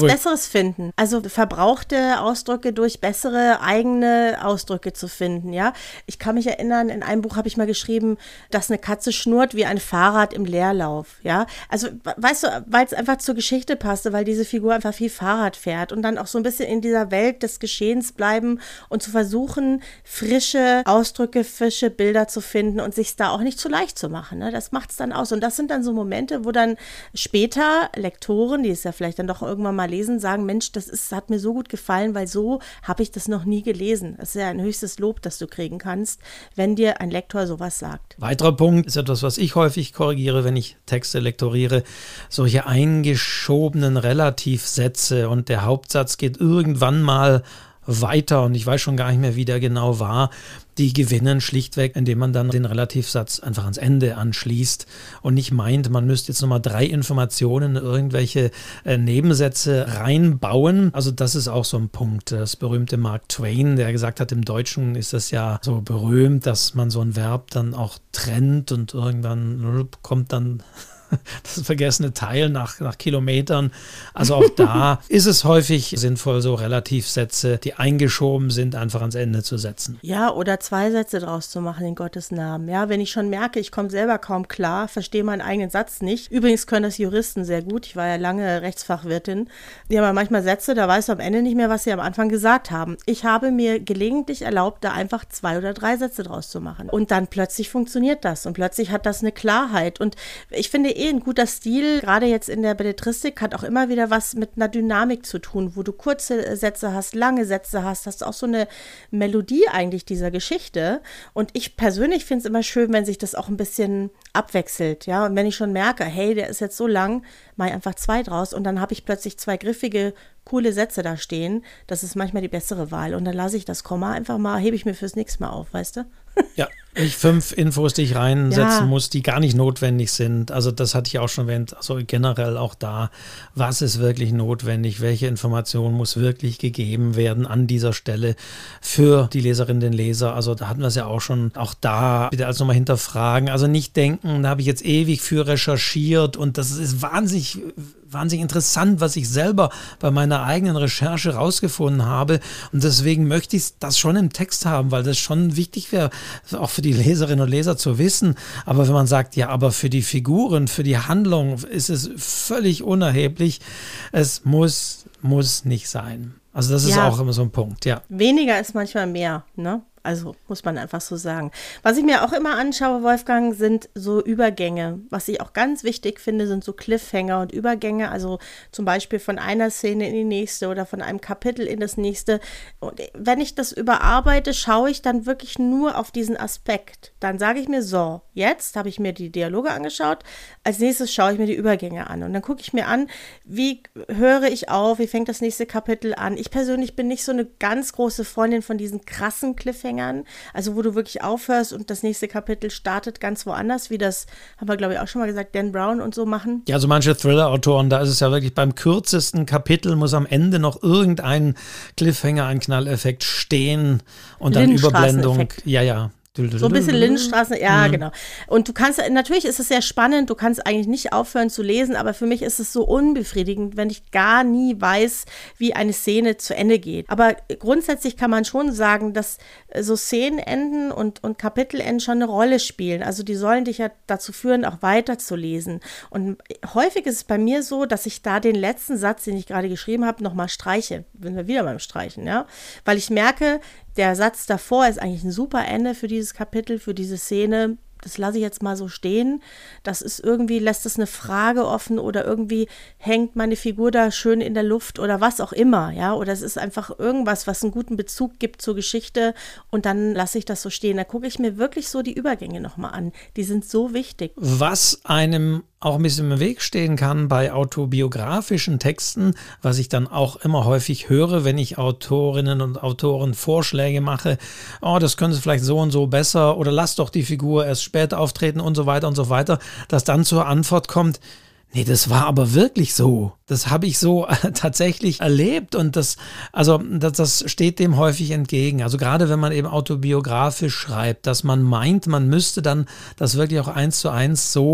Besseres finden. Also verbrauchte Ausdrücke durch bessere eigene Ausdrücke zu finden, ja. Ich kann mich erinnern, in einem Buch habe ich mal geschrieben, dass eine Katze schnurrt wie ein Fahrrad im Leerlauf, ja. Also, weißt du, weil es einfach zur Geschichte passte, weil diese Figur einfach viel Fahrrad fährt und dann auch so ein bisschen in dieser Welt des Geschehens bleiben und zu versuchen, frische Ausdrücke, frische Bilder zu finden und sich da auch nicht zu leicht zu machen, ne? Das macht es dann aus. Und das sind dann so Momente, wo dann später Lektoren, die es ja vielleicht dann doch irgendwann mal lesen, sagen, Mensch, das ist, hat mir so gut gefallen, weil so habe ich das noch nie gelesen. Das ist ja ein höchstes Lob, das du kriegen kannst, wenn dir ein Lektor sowas sagt. Weiterer Punkt ist etwas, was ich häufig korrigiere, wenn ich Texte lektoriere, solche eingeschobenen Relativsätze und der Hauptsatz geht irgendwann mal weiter und ich weiß schon gar nicht mehr, wie der genau war. Die gewinnen schlichtweg, indem man dann den Relativsatz einfach ans Ende anschließt und nicht meint, man müsste jetzt nochmal drei Informationen in irgendwelche äh, Nebensätze reinbauen. Also das ist auch so ein Punkt. Das berühmte Mark Twain, der gesagt hat, im Deutschen ist das ja so berühmt, dass man so ein Verb dann auch trennt und irgendwann kommt dann das vergessene Teil nach, nach Kilometern. Also auch da ist es häufig sinnvoll, so Relativsätze, die eingeschoben sind, einfach ans Ende zu setzen. Ja, oder zwei Sätze draus zu machen, in Gottes Namen. Ja, wenn ich schon merke, ich komme selber kaum klar, verstehe meinen eigenen Satz nicht. Übrigens können das Juristen sehr gut. Ich war ja lange Rechtsfachwirtin. Die haben ja manchmal Sätze, da weißt du am Ende nicht mehr, was sie am Anfang gesagt haben. Ich habe mir gelegentlich erlaubt, da einfach zwei oder drei Sätze draus zu machen. Und dann plötzlich funktioniert das und plötzlich hat das eine Klarheit. Und ich finde eh ein guter Stil, gerade jetzt in der Belletristik, hat auch immer wieder was mit einer Dynamik zu tun, wo du kurze Sätze hast, lange Sätze hast, hast auch so eine Melodie eigentlich dieser Geschichte. Und ich persönlich finde es immer schön, wenn sich das auch ein bisschen abwechselt, ja. Und wenn ich schon merke, hey, der ist jetzt so lang, mache ich einfach zwei draus und dann habe ich plötzlich zwei griffige, coole Sätze da stehen. Das ist manchmal die bessere Wahl. Und dann lasse ich das Komma einfach mal, hebe ich mir fürs nächste Mal auf, weißt du? Ja, nicht fünf Infos, die ich reinsetzen Ja. muss, die gar nicht notwendig sind. Also das hatte ich auch schon erwähnt. Also generell auch da, was ist wirklich notwendig? Welche Information muss wirklich gegeben werden an dieser Stelle für die Leserinnen, den Leser? Also da hatten wir es ja auch schon. Auch da bitte also nochmal hinterfragen. Also nicht denken, da habe ich jetzt ewig für recherchiert und das ist wahnsinnig, wahnsinnig interessant, was ich selber bei meiner eigenen Recherche rausgefunden habe. Und deswegen möchte ich das schon im Text haben, weil das schon wichtig wäre, auch für die Leserinnen und Leser zu wissen. Aber wenn man sagt, ja, aber für die Figuren, für die Handlung ist es völlig unerheblich. Es muss, muss nicht sein. Also das ist Ja. auch immer so ein Punkt, ja. Weniger ist manchmal mehr, ne? Also muss man einfach so sagen. Was ich mir auch immer anschaue, Wolfgang, sind so Übergänge. Was ich auch ganz wichtig finde, sind so Cliffhanger und Übergänge. Also zum Beispiel von einer Szene in die nächste oder von einem Kapitel in das nächste. Und wenn ich das überarbeite, schaue ich dann wirklich nur auf diesen Aspekt. Dann sage ich mir, so, jetzt habe ich mir die Dialoge angeschaut. Als nächstes schaue ich mir die Übergänge an. Und dann gucke ich mir an, wie höre ich auf, wie fängt das nächste Kapitel an. Ich persönlich bin nicht so eine ganz große Freundin von diesen krassen Cliffhangern. Also wo du wirklich aufhörst und das nächste Kapitel startet ganz woanders, wie das, haben wir glaube ich auch schon mal gesagt, Dan Brown und so machen. Ja, also manche Thriller-Autoren, da ist es ja wirklich beim kürzesten Kapitel muss am Ende noch irgendein Cliffhanger, ein Knalleffekt stehen und dann Überblendung. Lindenstraßeneffekt. Ja, ja. So ein bisschen Lindenstraßen, ja, mhm. genau. Und du kannst, natürlich ist es sehr spannend, du kannst eigentlich nicht aufhören zu lesen, aber für mich ist es so unbefriedigend, wenn ich gar nie weiß, wie eine Szene zu Ende geht. Aber grundsätzlich kann man schon sagen, dass so Szenenenden und, und Kapitelenden schon eine Rolle spielen. Also die sollen dich ja dazu führen, auch weiterzulesen. Und häufig ist es bei mir so, dass ich da den letzten Satz, den ich gerade geschrieben habe, nochmal streiche. Bin wir wieder beim Streichen, ja. Weil ich merke, der Satz davor ist eigentlich ein super Ende für dieses Kapitel, für diese Szene. Das lasse ich jetzt mal so stehen. Das ist irgendwie, lässt es eine Frage offen oder irgendwie hängt meine Figur da schön in der Luft oder was auch immer, ja. Oder es ist einfach irgendwas, was einen guten Bezug gibt zur Geschichte und dann lasse ich das so stehen. Da gucke ich mir wirklich so die Übergänge nochmal an. Die sind so wichtig. Was einem auch ein bisschen im Weg stehen kann bei autobiografischen Texten, was ich dann auch immer häufig höre, wenn ich Autorinnen und Autoren Vorschläge mache, oh, das können sie vielleicht so und so besser oder lass doch die Figur erst später auftreten und so weiter und so weiter, dass dann zur Antwort kommt, nee, das war aber wirklich so. Das habe ich so äh, tatsächlich erlebt und das, also das, das steht dem häufig entgegen. Also gerade wenn man eben autobiografisch schreibt, dass man meint, man müsste dann das wirklich auch eins zu eins so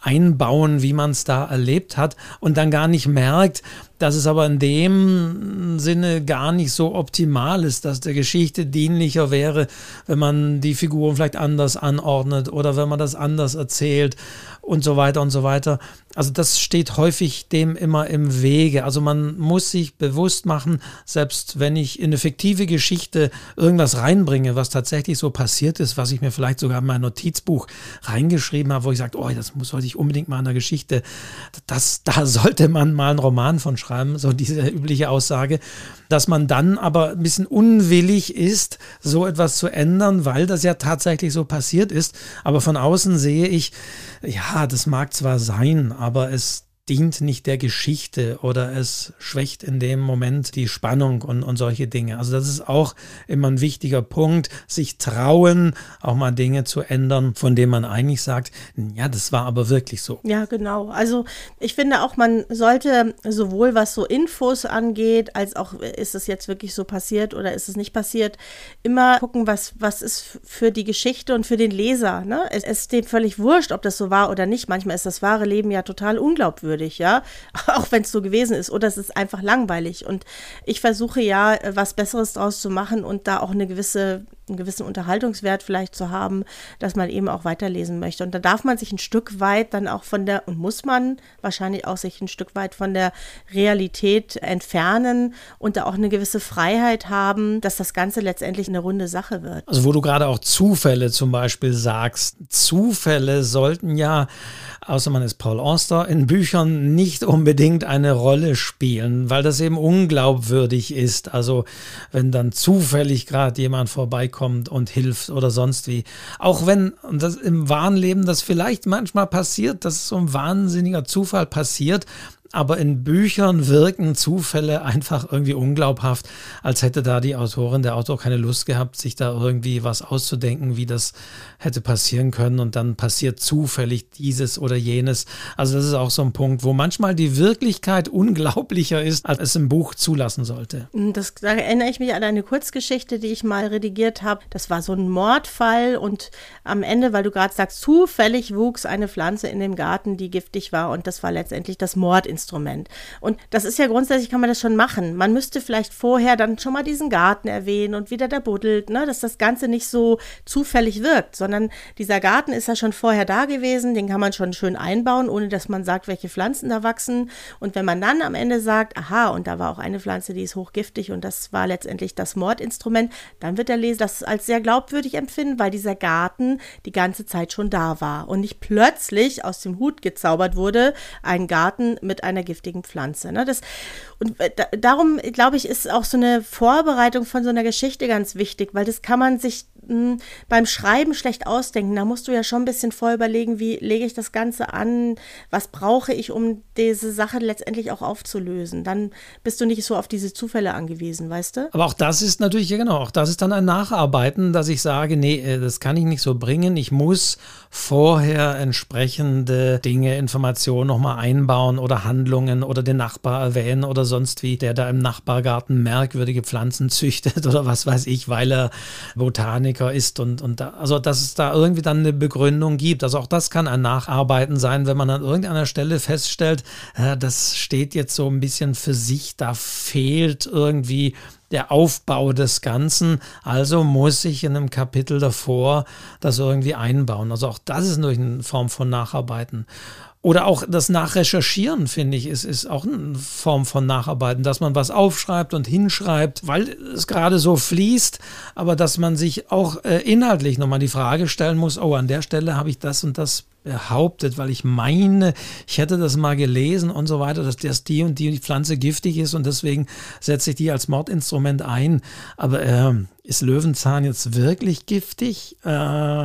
einbauen, wie man es da erlebt hat und dann gar nicht merkt, dass es aber in dem Sinne gar nicht so optimal ist, dass der Geschichte dienlicher wäre, wenn man die Figuren vielleicht anders anordnet oder wenn man das anders erzählt und so weiter und so weiter. Also das steht häufig dem immer im Wege. Also man muss sich bewusst machen, selbst wenn ich in eine fiktive Geschichte irgendwas reinbringe, was tatsächlich so passiert ist, was ich mir vielleicht sogar in mein Notizbuch reingeschrieben habe, wo ich sage, oh, das muss, sollte ich unbedingt mal in der Geschichte, das, da sollte man mal einen Roman von schreiben, so diese übliche Aussage, dass man dann aber ein bisschen unwillig ist, so etwas zu ändern, weil das ja tatsächlich so passiert ist. Aber von außen sehe ich, ja, das mag zwar sein, aber es dient nicht der Geschichte oder es schwächt in dem Moment die Spannung und, und solche Dinge. Also das ist auch immer ein wichtiger Punkt, sich trauen, auch mal Dinge zu ändern, von denen man eigentlich sagt, ja, das war aber wirklich so. Ja, genau. Also ich finde auch, man sollte sowohl was so Infos angeht, als auch, ist es jetzt wirklich so passiert oder ist es nicht passiert, immer gucken, was, was ist für die Geschichte und für den Leser. Ne? Es ist dem völlig wurscht, ob das so war oder nicht. Manchmal ist das wahre Leben ja total unglaubwürdig. Ja, auch wenn es so gewesen ist oder es ist einfach langweilig und ich versuche ja, was Besseres draus zu machen und da auch eine gewisse, einen gewissen Unterhaltungswert vielleicht zu haben, dass man eben auch weiterlesen möchte und da darf man sich ein Stück weit dann auch von der, und muss man wahrscheinlich auch sich ein Stück weit von der Realität entfernen und da auch eine gewisse Freiheit haben, dass das Ganze letztendlich eine runde Sache wird. Also wo du gerade auch Zufälle zum Beispiel sagst, Zufälle sollten ja, außer man ist Paul Auster, in Büchern nicht unbedingt eine Rolle spielen, weil das eben unglaubwürdig ist. Also wenn dann zufällig gerade jemand vorbeikommt und hilft oder sonst wie. Auch wenn und das im wahren Leben das vielleicht manchmal passiert, dass so ein wahnsinniger Zufall passiert, aber in Büchern wirken Zufälle einfach irgendwie unglaubhaft, als hätte da die Autorin, der Autor keine Lust gehabt, sich da irgendwie was auszudenken, wie das hätte passieren können und dann passiert zufällig dieses oder jenes. Also das ist auch so ein Punkt, wo manchmal die Wirklichkeit unglaublicher ist, als es im Buch zulassen sollte. Das, da erinnere ich mich an eine Kurzgeschichte, die ich mal redigiert habe. Das war so ein Mordfall und am Ende, weil du gerade sagst, zufällig wuchs eine Pflanze in dem Garten, die giftig war und das war letztendlich das Mordinstrument. Und das ist ja grundsätzlich, kann man das schon machen. Man müsste vielleicht vorher dann schon mal diesen Garten erwähnen und wieder der buddelt, ne, dass das Ganze nicht so zufällig wirkt, sondern dieser Garten ist ja schon vorher da gewesen, den kann man schon schön einbauen, ohne dass man sagt, welche Pflanzen da wachsen. Und wenn man dann am Ende sagt, aha, und da war auch eine Pflanze, die ist hochgiftig und das war letztendlich das Mordinstrument, dann wird der Leser das als sehr glaubwürdig empfinden, weil dieser Garten die ganze Zeit schon da war und nicht plötzlich aus dem Hut gezaubert wurde, ein Garten mit einer einer giftigen Pflanze. Ne? Das, und da, darum, glaube ich, ist auch so eine Vorbereitung von so einer Geschichte ganz wichtig, weil das kann man sich mh, beim Schreiben schlecht ausdenken. Da musst du ja schon ein bisschen vorher überlegen, wie lege ich das Ganze an, was brauche ich, um diese Sache letztendlich auch aufzulösen. Dann bist du nicht so auf diese Zufälle angewiesen, weißt du? Aber auch das ist natürlich, ja genau, auch das ist dann ein Nacharbeiten, dass ich sage, nee, das kann ich nicht so bringen. Ich muss vorher entsprechende Dinge, Informationen nochmal einbauen oder Handlungen oder den Nachbar erwähnen oder sonst wie, der da im Nachbargarten merkwürdige Pflanzen züchtet oder was weiß ich, weil er Botaniker ist und, und da, also dass es da irgendwie dann eine Begründung gibt. Also auch das kann ein Nacharbeiten sein, wenn man an irgendeiner Stelle feststellt, äh, das steht jetzt so ein bisschen für sich, da fehlt irgendwie der Aufbau des Ganzen, also muss ich in einem Kapitel davor das irgendwie einbauen. Also auch das ist natürlich eine Form von Nacharbeiten. Oder auch das Nachrecherchieren, finde ich, ist, ist auch eine Form von Nacharbeiten, dass man was aufschreibt und hinschreibt, weil es gerade so fließt, aber dass man sich auch äh, inhaltlich nochmal die Frage stellen muss, oh, an der Stelle habe ich das und das behauptet, weil ich meine, ich hätte das mal gelesen und so weiter, dass das die und die Pflanze giftig ist und deswegen setze ich die als Mordinstrument ein. Aber äh, ist Löwenzahn jetzt wirklich giftig? Äh,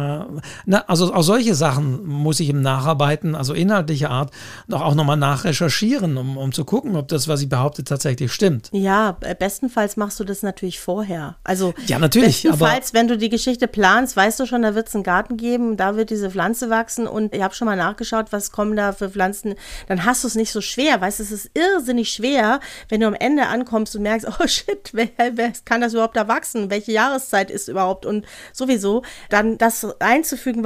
na, also auch solche Sachen muss ich im Nacharbeiten, also inhaltlicher Art, doch auch nochmal nachrecherchieren, um, um zu gucken, ob das, was ich behaupte, tatsächlich stimmt. Ja, bestenfalls machst du das natürlich vorher. Also ja, natürlich. Bestenfalls, Aber wenn du die Geschichte planst, weißt du schon, da wird es einen Garten geben, da wird diese Pflanze wachsen und ich habe schon mal nachgeschaut, was kommen da für Pflanzen. Dann hast du es nicht so schwer, weißt du, es ist irrsinnig schwer, wenn du am Ende ankommst und merkst, oh shit, wer, wer kann das überhaupt da wachsen? Welche Jahreszeit ist überhaupt und sowieso, dann das einzufügen, weil die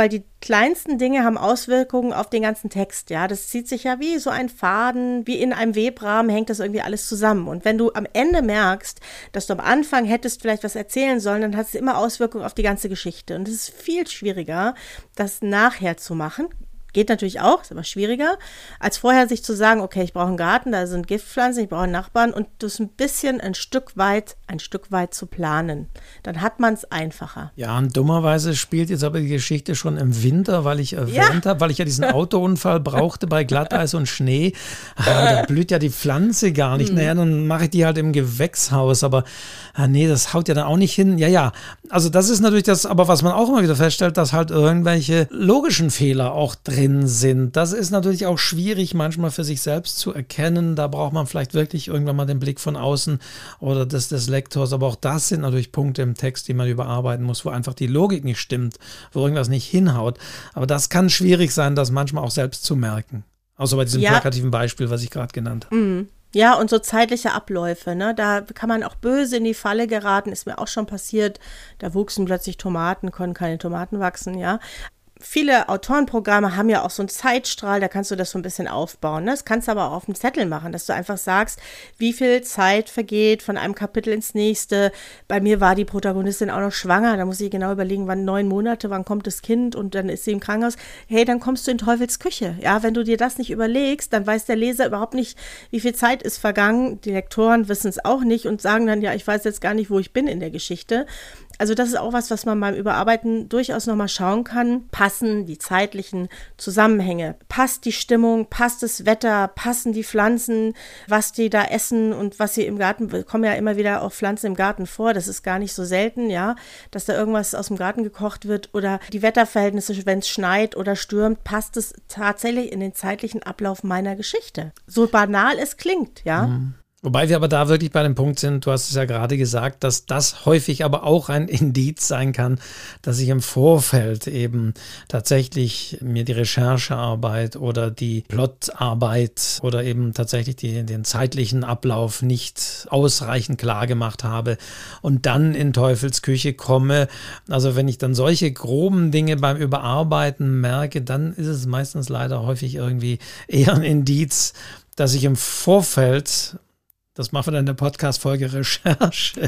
kleinsten Dinge haben Auswirkungen auf den ganzen Text, ja. Das zieht sich ja wie so ein Faden, wie in einem Webrahmen hängt das irgendwie alles zusammen. Und wenn du am Ende merkst, dass du am Anfang hättest vielleicht was erzählen sollen, dann hat es immer Auswirkungen auf die ganze Geschichte. Und es ist viel schwieriger, das nachher zu machen. Geht natürlich auch, ist aber schwieriger, als vorher sich zu sagen, okay, ich brauche einen Garten, da sind Giftpflanzen, ich brauche einen Nachbarn und das ein bisschen ein Stück weit, ein Stück weit zu planen. Dann hat man es einfacher. Ja, und dummerweise spielt jetzt aber die Geschichte schon im Winter, weil ich erwähnt ja. habe, weil ich ja diesen Autounfall brauchte bei Glatteis und Schnee. Ah, da blüht ja die Pflanze gar nicht. Hm. Naja, dann mache ich die halt im Gewächshaus, aber ah, nee, das haut ja dann auch nicht hin. Ja, ja, also das ist natürlich das, aber was man auch immer wieder feststellt, dass halt irgendwelche logischen Fehler auch drin sind. Das ist natürlich auch schwierig manchmal für sich selbst zu erkennen. Da braucht man vielleicht wirklich irgendwann mal den Blick von außen oder des, des Lektors. Aber auch das sind natürlich Punkte im Text, die man überarbeiten muss, wo einfach die Logik nicht stimmt, wo irgendwas nicht hinhaut. Aber das kann schwierig sein, das manchmal auch selbst zu merken. Außer bei diesem ja. plakativen Beispiel, was ich gerade genannt habe. Mhm. Ja, und so zeitliche Abläufe, ne? Da kann man auch böse in die Falle geraten, ist mir auch schon passiert. Da wuchsen plötzlich Tomaten, konnten keine Tomaten wachsen, ja. Viele Autorenprogramme haben ja auch so einen Zeitstrahl, da kannst du das so ein bisschen aufbauen. Ne? Das kannst du aber auch auf dem Zettel machen, dass du einfach sagst, wie viel Zeit vergeht von einem Kapitel ins nächste. Bei mir war die Protagonistin auch noch schwanger, da muss ich genau überlegen, wann neun Monate, wann kommt das Kind und dann ist sie im Krankenhaus. Hey, dann kommst du in Teufels Küche. Ja, wenn du dir das nicht überlegst, dann weiß der Leser überhaupt nicht, wie viel Zeit ist vergangen. Die Lektoren wissen es auch nicht und sagen dann, ja, ich weiß jetzt gar nicht, wo ich bin in der Geschichte. Also das ist auch was, was man beim Überarbeiten durchaus nochmal schauen kann. Passen die zeitlichen Zusammenhänge? Passt die Stimmung? Passt das Wetter? Passen die Pflanzen? Was die da essen und was sie im Garten, kommen ja immer wieder auch Pflanzen im Garten vor. Das ist gar nicht so selten, ja, dass da irgendwas aus dem Garten gekocht wird oder die Wetterverhältnisse, wenn es schneit oder stürmt, passt es tatsächlich in den zeitlichen Ablauf meiner Geschichte. So banal es klingt, ja. Mhm. Wobei wir aber da wirklich bei dem Punkt sind, du hast es ja gerade gesagt, dass das häufig aber auch ein Indiz sein kann, dass ich im Vorfeld eben tatsächlich mir die Recherchearbeit oder die Plotarbeit oder eben tatsächlich die, den zeitlichen Ablauf nicht ausreichend klar gemacht habe und dann in Teufels Küche komme. Also wenn ich dann solche groben Dinge beim Überarbeiten merke, dann ist es meistens leider häufig irgendwie eher ein Indiz, dass ich im Vorfeld... Das machen wir dann in der Podcast-Folge Recherche.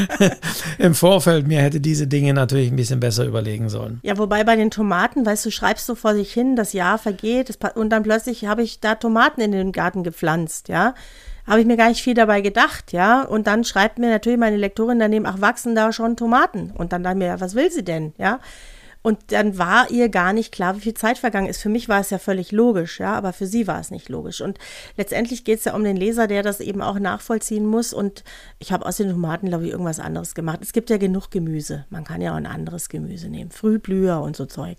Im Vorfeld mir hätte diese Dinge natürlich ein bisschen besser überlegen sollen. Ja, wobei bei den Tomaten, weißt du, schreibst du vor sich hin, das Jahr vergeht das, und dann plötzlich habe ich da Tomaten in den Garten gepflanzt, ja. Habe ich mir gar nicht viel dabei gedacht, ja. Und dann schreibt mir natürlich meine Lektorin daneben, ach, wachsen da schon Tomaten? Und dann dachte ich mir, was will sie denn, ja. Und dann war ihr gar nicht klar, wie viel Zeit vergangen ist. Für mich war es ja völlig logisch, ja, aber für sie war es nicht logisch. Und letztendlich geht es ja um den Leser, der das eben auch nachvollziehen muss. Und ich habe aus den Tomaten, glaube ich, irgendwas anderes gemacht. Es gibt ja genug Gemüse. Man kann ja auch ein anderes Gemüse nehmen. Frühblüher und so Zeug.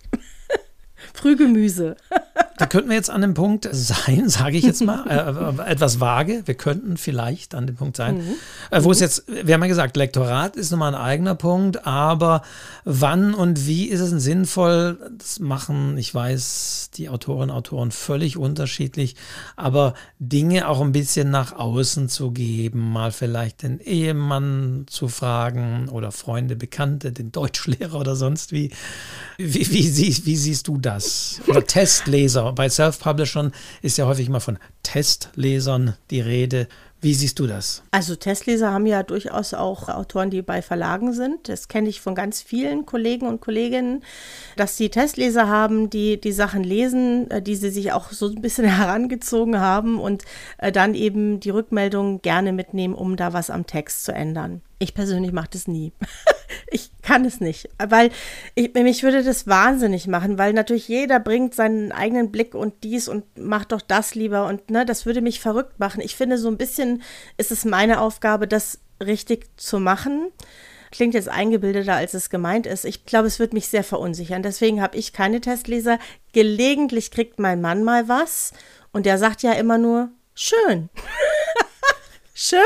Frühgemüse. Da könnten wir jetzt an dem Punkt sein, sage ich jetzt mal, äh, etwas vage. Wir könnten vielleicht an dem Punkt sein, mhm. äh, wo es jetzt, wir haben ja gesagt, Lektorat ist nochmal ein eigener Punkt, aber wann und wie ist es sinnvoll, das machen, ich weiß, die Autorinnen und Autoren völlig unterschiedlich, aber Dinge auch ein bisschen nach außen zu geben, mal vielleicht den Ehemann zu fragen oder Freunde, Bekannte, den Deutschlehrer oder sonst wie. Wie, wie, wie, wie siehst du das? Oder Testleser. Bei Self-Publishern ist ja häufig mal von Testlesern die Rede. Wie siehst du das? Also Testleser haben ja durchaus auch Autoren, die bei Verlagen sind. Das kenne ich von ganz vielen Kollegen und Kolleginnen, dass sie Testleser haben, die die Sachen lesen, die sie sich auch so ein bisschen herangezogen haben und dann eben die Rückmeldung gerne mitnehmen, um da was am Text zu ändern. Ich persönlich mache das nie. Ich kann es nicht, weil ich, mich würde das wahnsinnig machen, weil natürlich jeder bringt seinen eigenen Blick und dies und macht doch das lieber und ne, das würde mich verrückt machen. Ich finde, so ein bisschen ist es meine Aufgabe, das richtig zu machen. Klingt jetzt eingebildeter, als es gemeint ist. Ich glaube, es wird mich sehr verunsichern. Deswegen habe ich keine Testleser. Gelegentlich kriegt mein Mann mal was und der sagt ja immer nur, schön. Schön.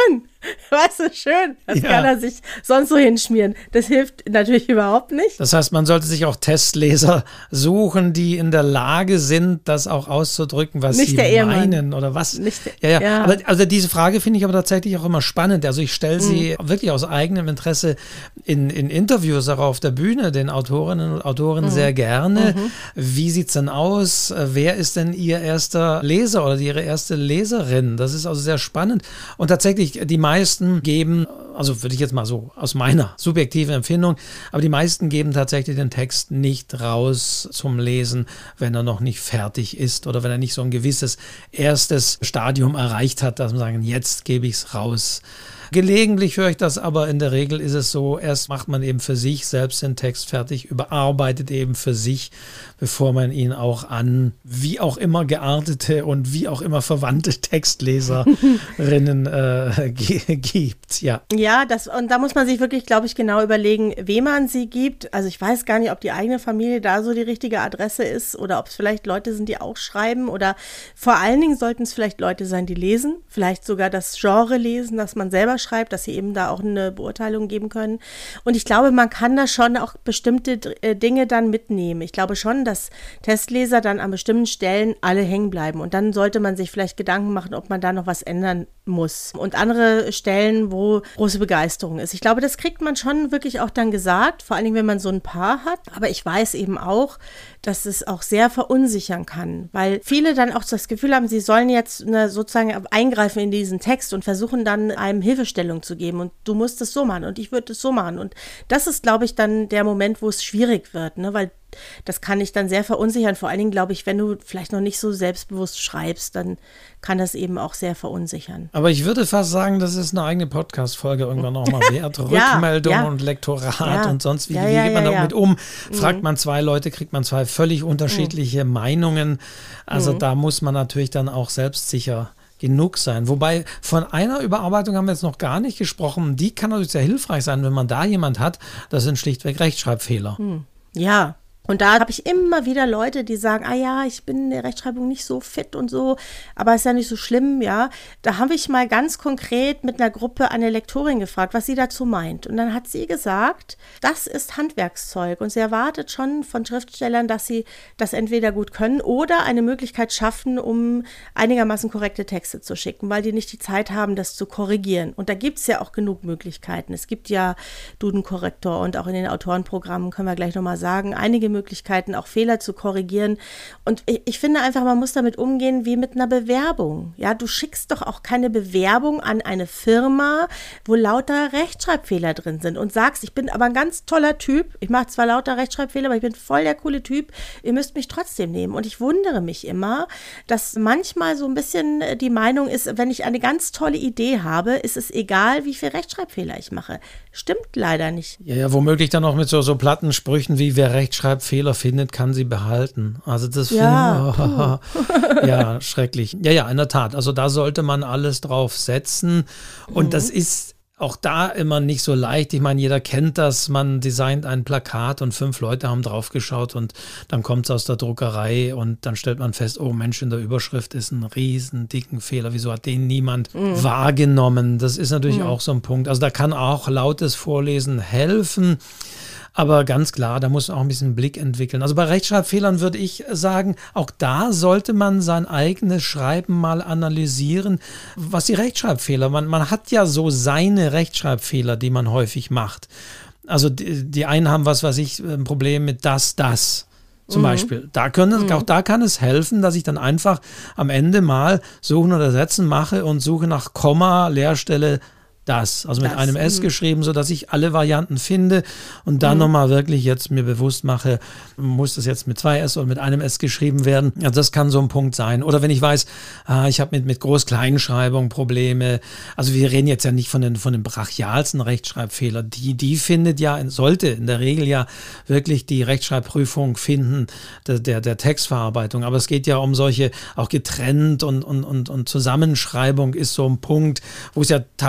Weißt du, schön. Das Ja. kann er sich sonst so hinschmieren. Das hilft natürlich überhaupt nicht. Das heißt, man sollte sich auch Testleser suchen, die in der Lage sind, das auch auszudrücken, was Nicht sie der Ehemann. meinen oder was. Nicht der- ja, ja. ja. Aber also diese Frage finde ich aber tatsächlich auch immer spannend. Also ich stelle sie Mhm. wirklich aus eigenem Interesse in, in Interviews auch auf der Bühne den Autorinnen und Autoren Mhm. sehr gerne. Wie sieht es denn aus? Wer ist denn ihr erster Leser oder ihre erste Leserin? Das ist also sehr spannend. Und tatsächlich, die meisten geben, also würde ich jetzt mal so aus meiner subjektiven Empfindung, aber die meisten geben tatsächlich den Text nicht raus zum Lesen, wenn er noch nicht fertig ist oder wenn er nicht so ein gewisses erstes Stadium erreicht hat, dass man sagen, jetzt gebe ich es raus. Gelegentlich höre ich das, aber in der Regel ist es so, erst macht man eben für sich selbst den Text fertig, überarbeitet eben für sich, bevor man ihn auch an wie auch immer geartete und wie auch immer verwandte Textleserinnen äh, ge- gibt. Ja. Ja, das, und da muss man sich wirklich, glaube ich, genau überlegen, wem man sie gibt. Also ich weiß gar nicht, ob die eigene Familie da so die richtige Adresse ist oder ob es vielleicht Leute sind, die auch schreiben oder vor allen Dingen sollten es vielleicht Leute sein, die lesen, vielleicht sogar das Genre lesen, das man selber schreibt, dass sie eben da auch eine Beurteilung geben können. Und ich glaube, man kann da schon auch bestimmte äh, Dinge dann mitnehmen. Ich glaube schon, dass Testleser dann an bestimmten Stellen alle hängen bleiben. Und dann sollte man sich vielleicht Gedanken machen, ob man da noch was ändern muss. Und andere Stellen, wo große Begeisterung ist. Ich glaube, das kriegt man schon wirklich auch dann gesagt, vor allen Dingen, wenn man so ein Paar hat. Aber ich weiß eben auch, dass es auch sehr verunsichern kann, weil viele dann auch das Gefühl haben, sie sollen jetzt eine, sozusagen eingreifen in diesen Text und versuchen dann einem Hilfestellung zu geben und du musst es so machen und ich würde es so machen. Und das ist, glaube ich, dann der Moment, wo es schwierig wird, ne? Weil das kann dich dann sehr verunsichern. Vor allen Dingen, glaube ich, wenn du vielleicht noch nicht so selbstbewusst schreibst, dann kann das eben auch sehr verunsichern. Aber ich würde fast sagen, das ist eine eigene Podcast-Folge irgendwann nochmal wert. Ja, Rückmeldung ja. und Lektorat Ja. und sonst wie. Ja, wie ja, geht man ja, damit ja. um? Fragt man zwei Leute, kriegt man zwei völlig unterschiedliche Meinungen. Also da muss man natürlich dann auch selbstsicher genug sein. Wobei von einer Überarbeitung haben wir jetzt noch gar nicht gesprochen. Die kann natürlich sehr hilfreich sein, wenn man da jemand hat. Das sind schlichtweg Rechtschreibfehler. Ja. Und da habe ich immer wieder Leute, die sagen, ah ja, ich bin in der Rechtschreibung nicht so fit und so, aber ist ja nicht so schlimm, ja. Da habe ich mal ganz konkret mit einer Gruppe eine Lektorin gefragt, was sie dazu meint. Und dann hat sie gesagt, das ist Handwerkszeug und sie erwartet schon von Schriftstellern, dass sie das entweder gut können oder eine Möglichkeit schaffen, um einigermaßen korrekte Texte zu schicken, weil die nicht die Zeit haben, das zu korrigieren. Und da gibt es ja auch genug Möglichkeiten. Es gibt ja Duden-Korrektor und auch in den Autorenprogrammen, können wir gleich nochmal sagen, einige Möglichkeiten, auch Fehler zu korrigieren. Und ich, ich finde einfach, man muss damit umgehen wie mit einer Bewerbung. Ja, du schickst doch auch keine Bewerbung an eine Firma, wo lauter Rechtschreibfehler drin sind und sagst, ich bin aber ein ganz toller Typ. Ich mache zwar lauter Rechtschreibfehler, aber ich bin voll der coole Typ. Ihr müsst mich trotzdem nehmen. Und ich wundere mich immer, dass manchmal so ein bisschen die Meinung ist, wenn ich eine ganz tolle Idee habe, ist es egal, wie viel Rechtschreibfehler ich mache. Stimmt leider nicht. Ja, ja, womöglich dann auch mit so, so platten Sprüchen wie, wer Rechtschreibfehler findet, kann sie behalten. Also das Ja, finde ich, ja, schrecklich. Ja, ja, in der Tat. Also da sollte man alles drauf setzen. Und mhm. das ist auch da immer nicht so leicht. Ich meine, jeder kennt das. Man designt ein Plakat und fünf Leute haben drauf geschaut und dann kommt es aus der Druckerei und dann stellt man fest, oh Mensch, in der Überschrift ist ein riesen dicken Fehler. Wieso hat den niemand mhm. wahrgenommen? Das ist natürlich mhm. auch so ein Punkt. Also da kann auch lautes Vorlesen helfen. Aber ganz klar, da muss man auch ein bisschen Blick entwickeln. Also bei Rechtschreibfehlern würde ich sagen, auch da sollte man sein eigenes Schreiben mal analysieren. Was die Rechtschreibfehler, man, man hat ja so seine Rechtschreibfehler, die man häufig macht. Also die, die einen haben, was weiß ich, ein Problem mit das, das. Zum mhm. Beispiel. Da können, mhm. Auch da kann es helfen, dass ich dann einfach am Ende mal Suchen oder Setzen mache und suche nach Komma, Leerstelle, das, also mit das, einem S m- geschrieben, sodass ich alle Varianten finde und dann mhm. nochmal wirklich jetzt mir bewusst mache, muss das jetzt mit zwei S oder mit einem S geschrieben werden. Also das kann so ein Punkt sein. Oder wenn ich weiß, ah, ich habe mit, mit Groß-Kleinschreibung Probleme, also wir reden jetzt ja nicht von den, von den brachialsten Rechtschreibfehlern, die, die findet ja, sollte in der Regel ja wirklich die Rechtschreibprüfung finden, der, der, der Textverarbeitung. Aber es geht ja um solche, auch getrennt und, und, und, und Zusammenschreibung ist so ein Punkt, wo es ja teilweise sogar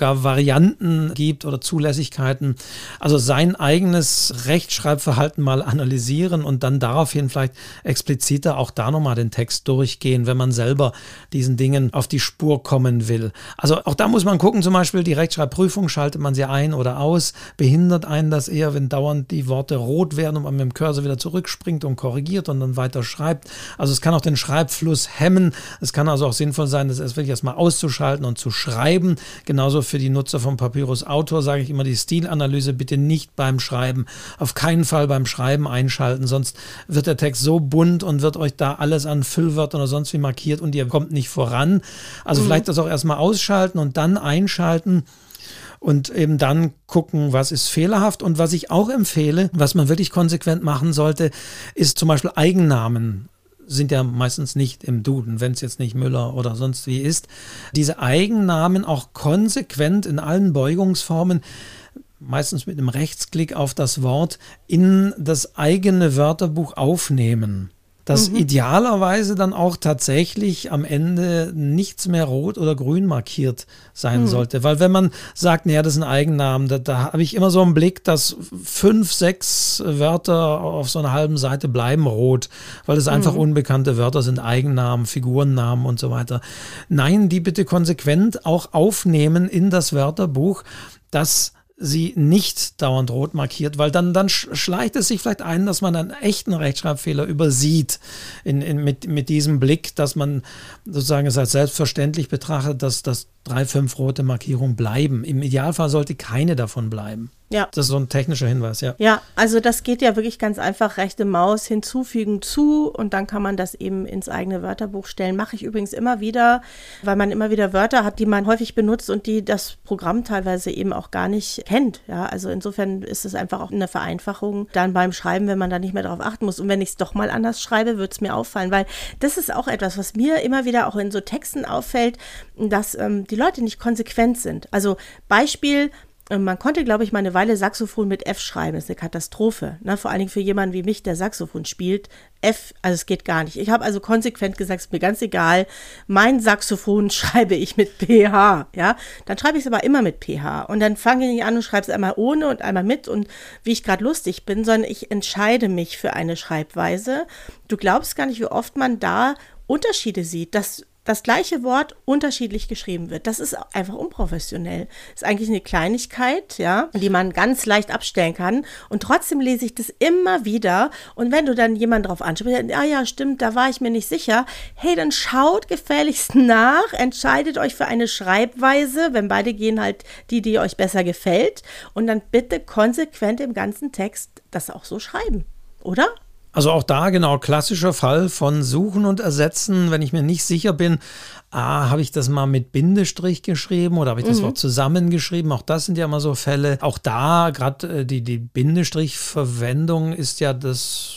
sogar Varianten gibt oder Zulässigkeiten. Also sein eigenes Rechtschreibverhalten mal analysieren und dann daraufhin vielleicht expliziter auch da nochmal den Text durchgehen, wenn man selber diesen Dingen auf die Spur kommen will. Also auch da muss man gucken, zum Beispiel die Rechtschreibprüfung, schaltet man sie ein oder aus, behindert einen das eher, wenn dauernd die Worte rot werden und man mit dem Cursor wieder zurückspringt und korrigiert und dann weiter schreibt. Also es kann auch den Schreibfluss hemmen. Es kann also auch sinnvoll sein, das erst wirklich erstmal auszuschalten und zu schreiben. Genauso für die Nutzer vom Papyrus Autor sage ich immer, die Stilanalyse bitte nicht beim Schreiben, auf keinen Fall beim Schreiben einschalten, sonst wird der Text so bunt und wird euch da alles an Füllwörtern oder sonst wie markiert und ihr kommt nicht voran. Also mhm. vielleicht das auch erstmal ausschalten und dann einschalten. Und eben dann gucken, was ist fehlerhaft. Und was ich auch empfehle, was man wirklich konsequent machen sollte, ist zum Beispiel Eigennamen. Sind ja meistens nicht im Duden, wenn es jetzt nicht Müller oder sonst wie ist. Diese Eigennamen auch konsequent in allen Beugungsformen, meistens mit einem Rechtsklick auf das Wort, in das eigene Wörterbuch aufnehmen. Dass mhm. idealerweise dann auch tatsächlich am Ende nichts mehr rot oder grün markiert sein mhm. sollte. Weil wenn man sagt, naja, das ist ein Eigennamen, da, da habe ich immer so einen Blick, dass fünf, sechs Wörter auf so einer halben Seite bleiben rot, weil es einfach mhm. unbekannte Wörter sind, Eigennamen, Figurennamen und so weiter. Nein, die bitte konsequent auch aufnehmen in das Wörterbuch, dass sie nicht dauernd rot markiert, weil dann, dann schleicht es sich vielleicht ein, dass man einen echten Rechtschreibfehler übersieht in, in, mit, mit diesem Blick, dass man sozusagen es als selbstverständlich betrachtet, dass, dass drei, fünf rote Markierungen bleiben. Im Idealfall sollte keine davon bleiben. Ja. Das ist so ein technischer Hinweis, ja. Ja, also das geht ja wirklich ganz einfach, rechte Maus hinzufügen zu und dann kann man das eben ins eigene Wörterbuch stellen. Mache ich übrigens immer wieder, weil man immer wieder Wörter hat, die man häufig benutzt und die das Programm teilweise eben auch gar nicht kennt. Ja, also insofern ist es einfach auch eine Vereinfachung dann beim Schreiben, wenn man da nicht mehr darauf achten muss. Und wenn ich es doch mal anders schreibe, wird es mir auffallen, weil das ist auch etwas, was mir immer wieder auch in so Texten auffällt, dass ähm, die Leute nicht konsequent sind. Also Beispiel, man konnte, glaube ich, mal eine Weile Saxophon mit F schreiben. Das ist eine Katastrophe. Ne? Vor allen Dingen für jemanden wie mich, der Saxophon spielt. F, also es geht gar nicht. Ich habe also konsequent gesagt, es ist mir ganz egal. Mein Saxophon schreibe ich mit P H. Ja? Dann schreibe ich es aber immer mit P H. Und dann fange ich nicht an und schreibe es einmal ohne und einmal mit und wie ich gerade lustig bin, sondern ich entscheide mich für eine Schreibweise. Du glaubst gar nicht, wie oft man da Unterschiede sieht, dass das gleiche Wort unterschiedlich geschrieben wird. Das ist einfach unprofessionell. Das ist eigentlich eine Kleinigkeit, ja, die man ganz leicht abstellen kann. Und trotzdem lese ich das immer wieder. Und wenn du dann jemanden drauf ansprichst, ah ja, stimmt, da war ich mir nicht sicher. Hey, dann schaut gefälligst nach, entscheidet euch für eine Schreibweise, wenn beide gehen halt die, die euch besser gefällt. Und dann bitte konsequent im ganzen Text das auch so schreiben, oder? Also auch da genau klassischer Fall von Suchen und Ersetzen, wenn ich mir nicht sicher bin, ah, habe ich das mal mit Bindestrich geschrieben oder habe ich das mhm. Wort zusammengeschrieben? Auch das sind ja immer so Fälle. Auch da, gerade äh, die, die Bindestrichverwendung ist ja das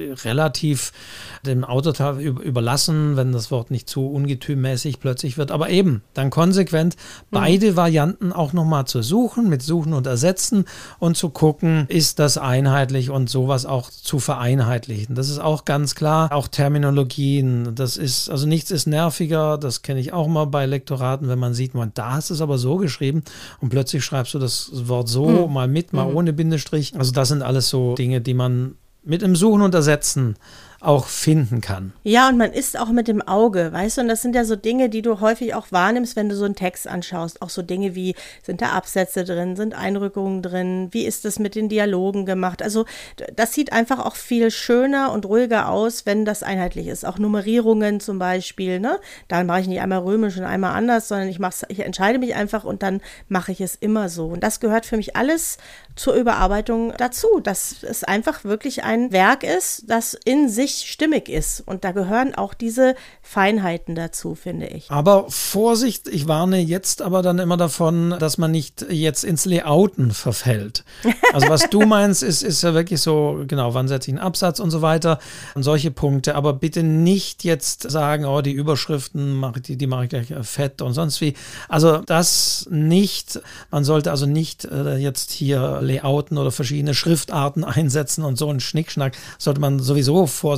relativ dem Autor überlassen, wenn das Wort nicht zu ungetümmäßig plötzlich wird. Aber eben, dann konsequent beide mhm. Varianten auch nochmal zu suchen, mit Suchen und Ersetzen und zu gucken, ist das einheitlich und sowas auch zu vereinheitlichen. Das ist auch ganz klar. Auch Terminologien, das ist, also nichts ist nerviger, das kenne ich auch mal bei Lektoraten, wenn man sieht, man, da hast du es aber so geschrieben und plötzlich schreibst du das Wort so, mhm. mal mit, mal mhm. ohne Bindestrich. Also das sind alles so Dinge, die man mit dem Suchen und Ersetzen auch finden kann. Ja, und man ist auch mit dem Auge, weißt du, und das sind ja so Dinge, die du häufig auch wahrnimmst, wenn du so einen Text anschaust. Auch so Dinge wie, sind da Absätze drin, sind Einrückungen drin, wie ist das mit den Dialogen gemacht? Also das sieht einfach auch viel schöner und ruhiger aus, wenn das einheitlich ist. Auch Nummerierungen zum Beispiel, ne? Dann mache ich nicht einmal römisch und einmal anders, sondern ich, mach's, ich entscheide mich einfach und dann mache ich es immer so. Und das gehört für mich alles zur Überarbeitung dazu, dass es einfach wirklich ein Werk ist, das in sich stimmig ist. Und da gehören auch diese Feinheiten dazu, finde ich. Aber Vorsicht, ich warne jetzt aber dann immer davon, dass man nicht jetzt ins Layouten verfällt. Also was du meinst, ist, ist ja wirklich so, genau, wann setze ich einen Absatz und so weiter und solche Punkte. Aber bitte nicht jetzt sagen, oh, die Überschriften, mach ich, die, die mache ich gleich fett und sonst wie. Also das nicht. Man sollte also nicht äh, jetzt hier Layouten oder verschiedene Schriftarten einsetzen und so einen Schnickschnack. Sollte man sowieso vorsichtig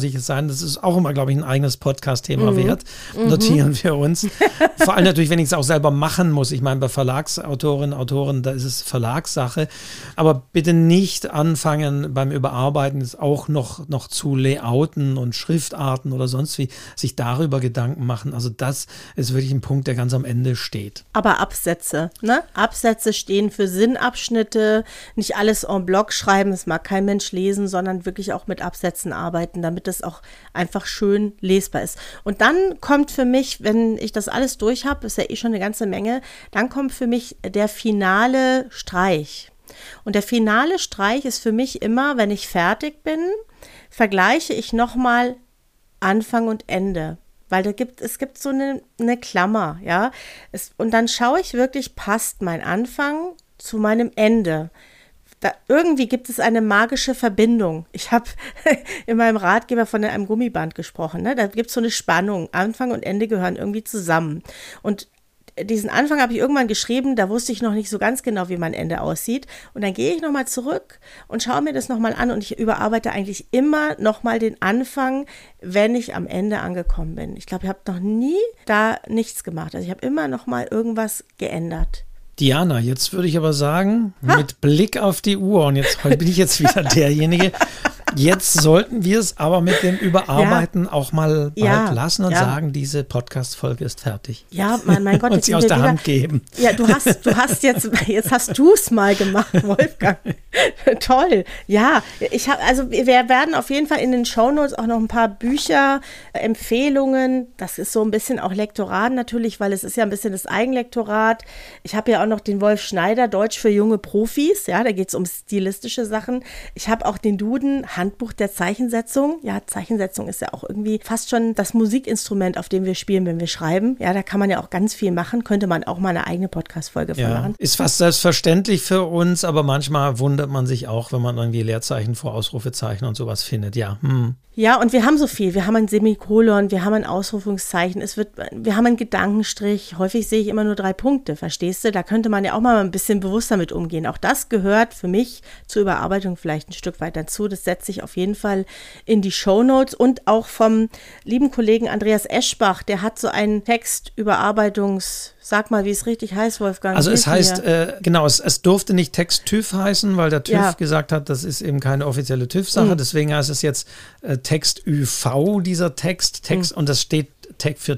vorsichtig sein. Das ist auch immer, glaube ich, ein eigenes Podcast-Thema Mhm. wert. Notieren wir uns. Vor allem natürlich, wenn ich es auch selber machen muss. Ich meine, bei Verlagsautorinnen, Autoren, da ist es Verlagssache. Aber bitte nicht anfangen beim Überarbeiten, es auch noch, noch zu layouten und Schriftarten oder sonst wie, sich darüber Gedanken machen. Also das ist wirklich ein Punkt, der ganz am Ende steht. Aber Absätze, ne? Absätze stehen für Sinnabschnitte, nicht alles en bloc schreiben, das mag kein Mensch lesen, sondern wirklich auch mit Absätzen arbeiten, damit es auch einfach schön lesbar ist. Und dann kommt für mich, wenn ich das alles durch habe, ist ja eh schon eine ganze Menge, dann kommt für mich der finale Streich. Und der finale Streich ist für mich immer, wenn ich fertig bin, vergleiche ich nochmal Anfang und Ende. Weil da gibt, es gibt so eine, eine Klammer, ja. Es, und dann schaue ich wirklich, passt mein Anfang zu meinem Ende. Da, irgendwie gibt es eine magische Verbindung. Ich habe in meinem Ratgeber von einem Gummiband gesprochen. Ne? Da gibt es so eine Spannung. Anfang und Ende gehören irgendwie zusammen. Und diesen Anfang habe ich irgendwann geschrieben, da wusste ich noch nicht so ganz genau, wie mein Ende aussieht. Und dann gehe ich nochmal zurück und schaue mir das nochmal an und ich überarbeite eigentlich immer nochmal den Anfang, wenn ich am Ende angekommen bin. Ich glaube, ich habe noch nie da nichts gemacht. Also ich habe immer nochmal irgendwas geändert. Diana, jetzt würde ich aber sagen, ha. mit Blick auf die Uhr, und jetzt heute bin ich jetzt wieder derjenige, jetzt sollten wir es aber mit dem Überarbeiten ja. auch mal bald ja. lassen und ja. sagen, diese Podcast-Folge ist fertig. Ja, mein, mein Gott. Und sie aus der wieder, Hand geben. Ja, du hast, du hast jetzt, jetzt hast du es mal gemacht, Wolfgang. Toll. Ja, ich habe, also wir werden auf jeden Fall in den Shownotes auch noch ein paar Bücher, Empfehlungen. Das ist so ein bisschen auch Lektorat natürlich, weil es ist ja ein bisschen das Eigenlektorat. Ich habe ja auch noch den Wolf Schneider, Deutsch für junge Profis. Ja, da geht es um stilistische Sachen. Ich habe auch den Duden, Handbuch der Zeichensetzung. Ja, Zeichensetzung ist ja auch irgendwie fast schon das Musikinstrument, auf dem wir spielen, wenn wir schreiben. Ja, da kann man ja auch ganz viel machen. Könnte man auch mal eine eigene Podcast-Folge von ja, machen. Ist fast selbstverständlich für uns, aber manchmal wundert man sich auch, wenn man irgendwie Leerzeichen vor Ausrufezeichen und sowas findet. Ja, hm. Ja, und wir haben so viel. Wir haben ein Semikolon, wir haben ein Ausrufungszeichen, es wird, wir haben einen Gedankenstrich. Häufig sehe ich immer nur drei Punkte, verstehst du? Da könnte man ja auch mal ein bisschen bewusster mit umgehen. Auch das gehört für mich zur Überarbeitung vielleicht ein Stück weit dazu. Das setze ich auf jeden Fall in die Shownotes und auch vom lieben Kollegen Andreas Eschbach, der hat so einen Textüberarbeitungs- Sag mal, wie es richtig heißt, Wolfgang. Also es heißt, äh, genau, es, es durfte nicht Text TÜV heißen, weil der TÜV ja. gesagt hat, das ist eben keine offizielle TÜV-Sache. Mhm. Deswegen heißt es jetzt äh, Text Ü V, dieser Text. Text mhm. Und das steht für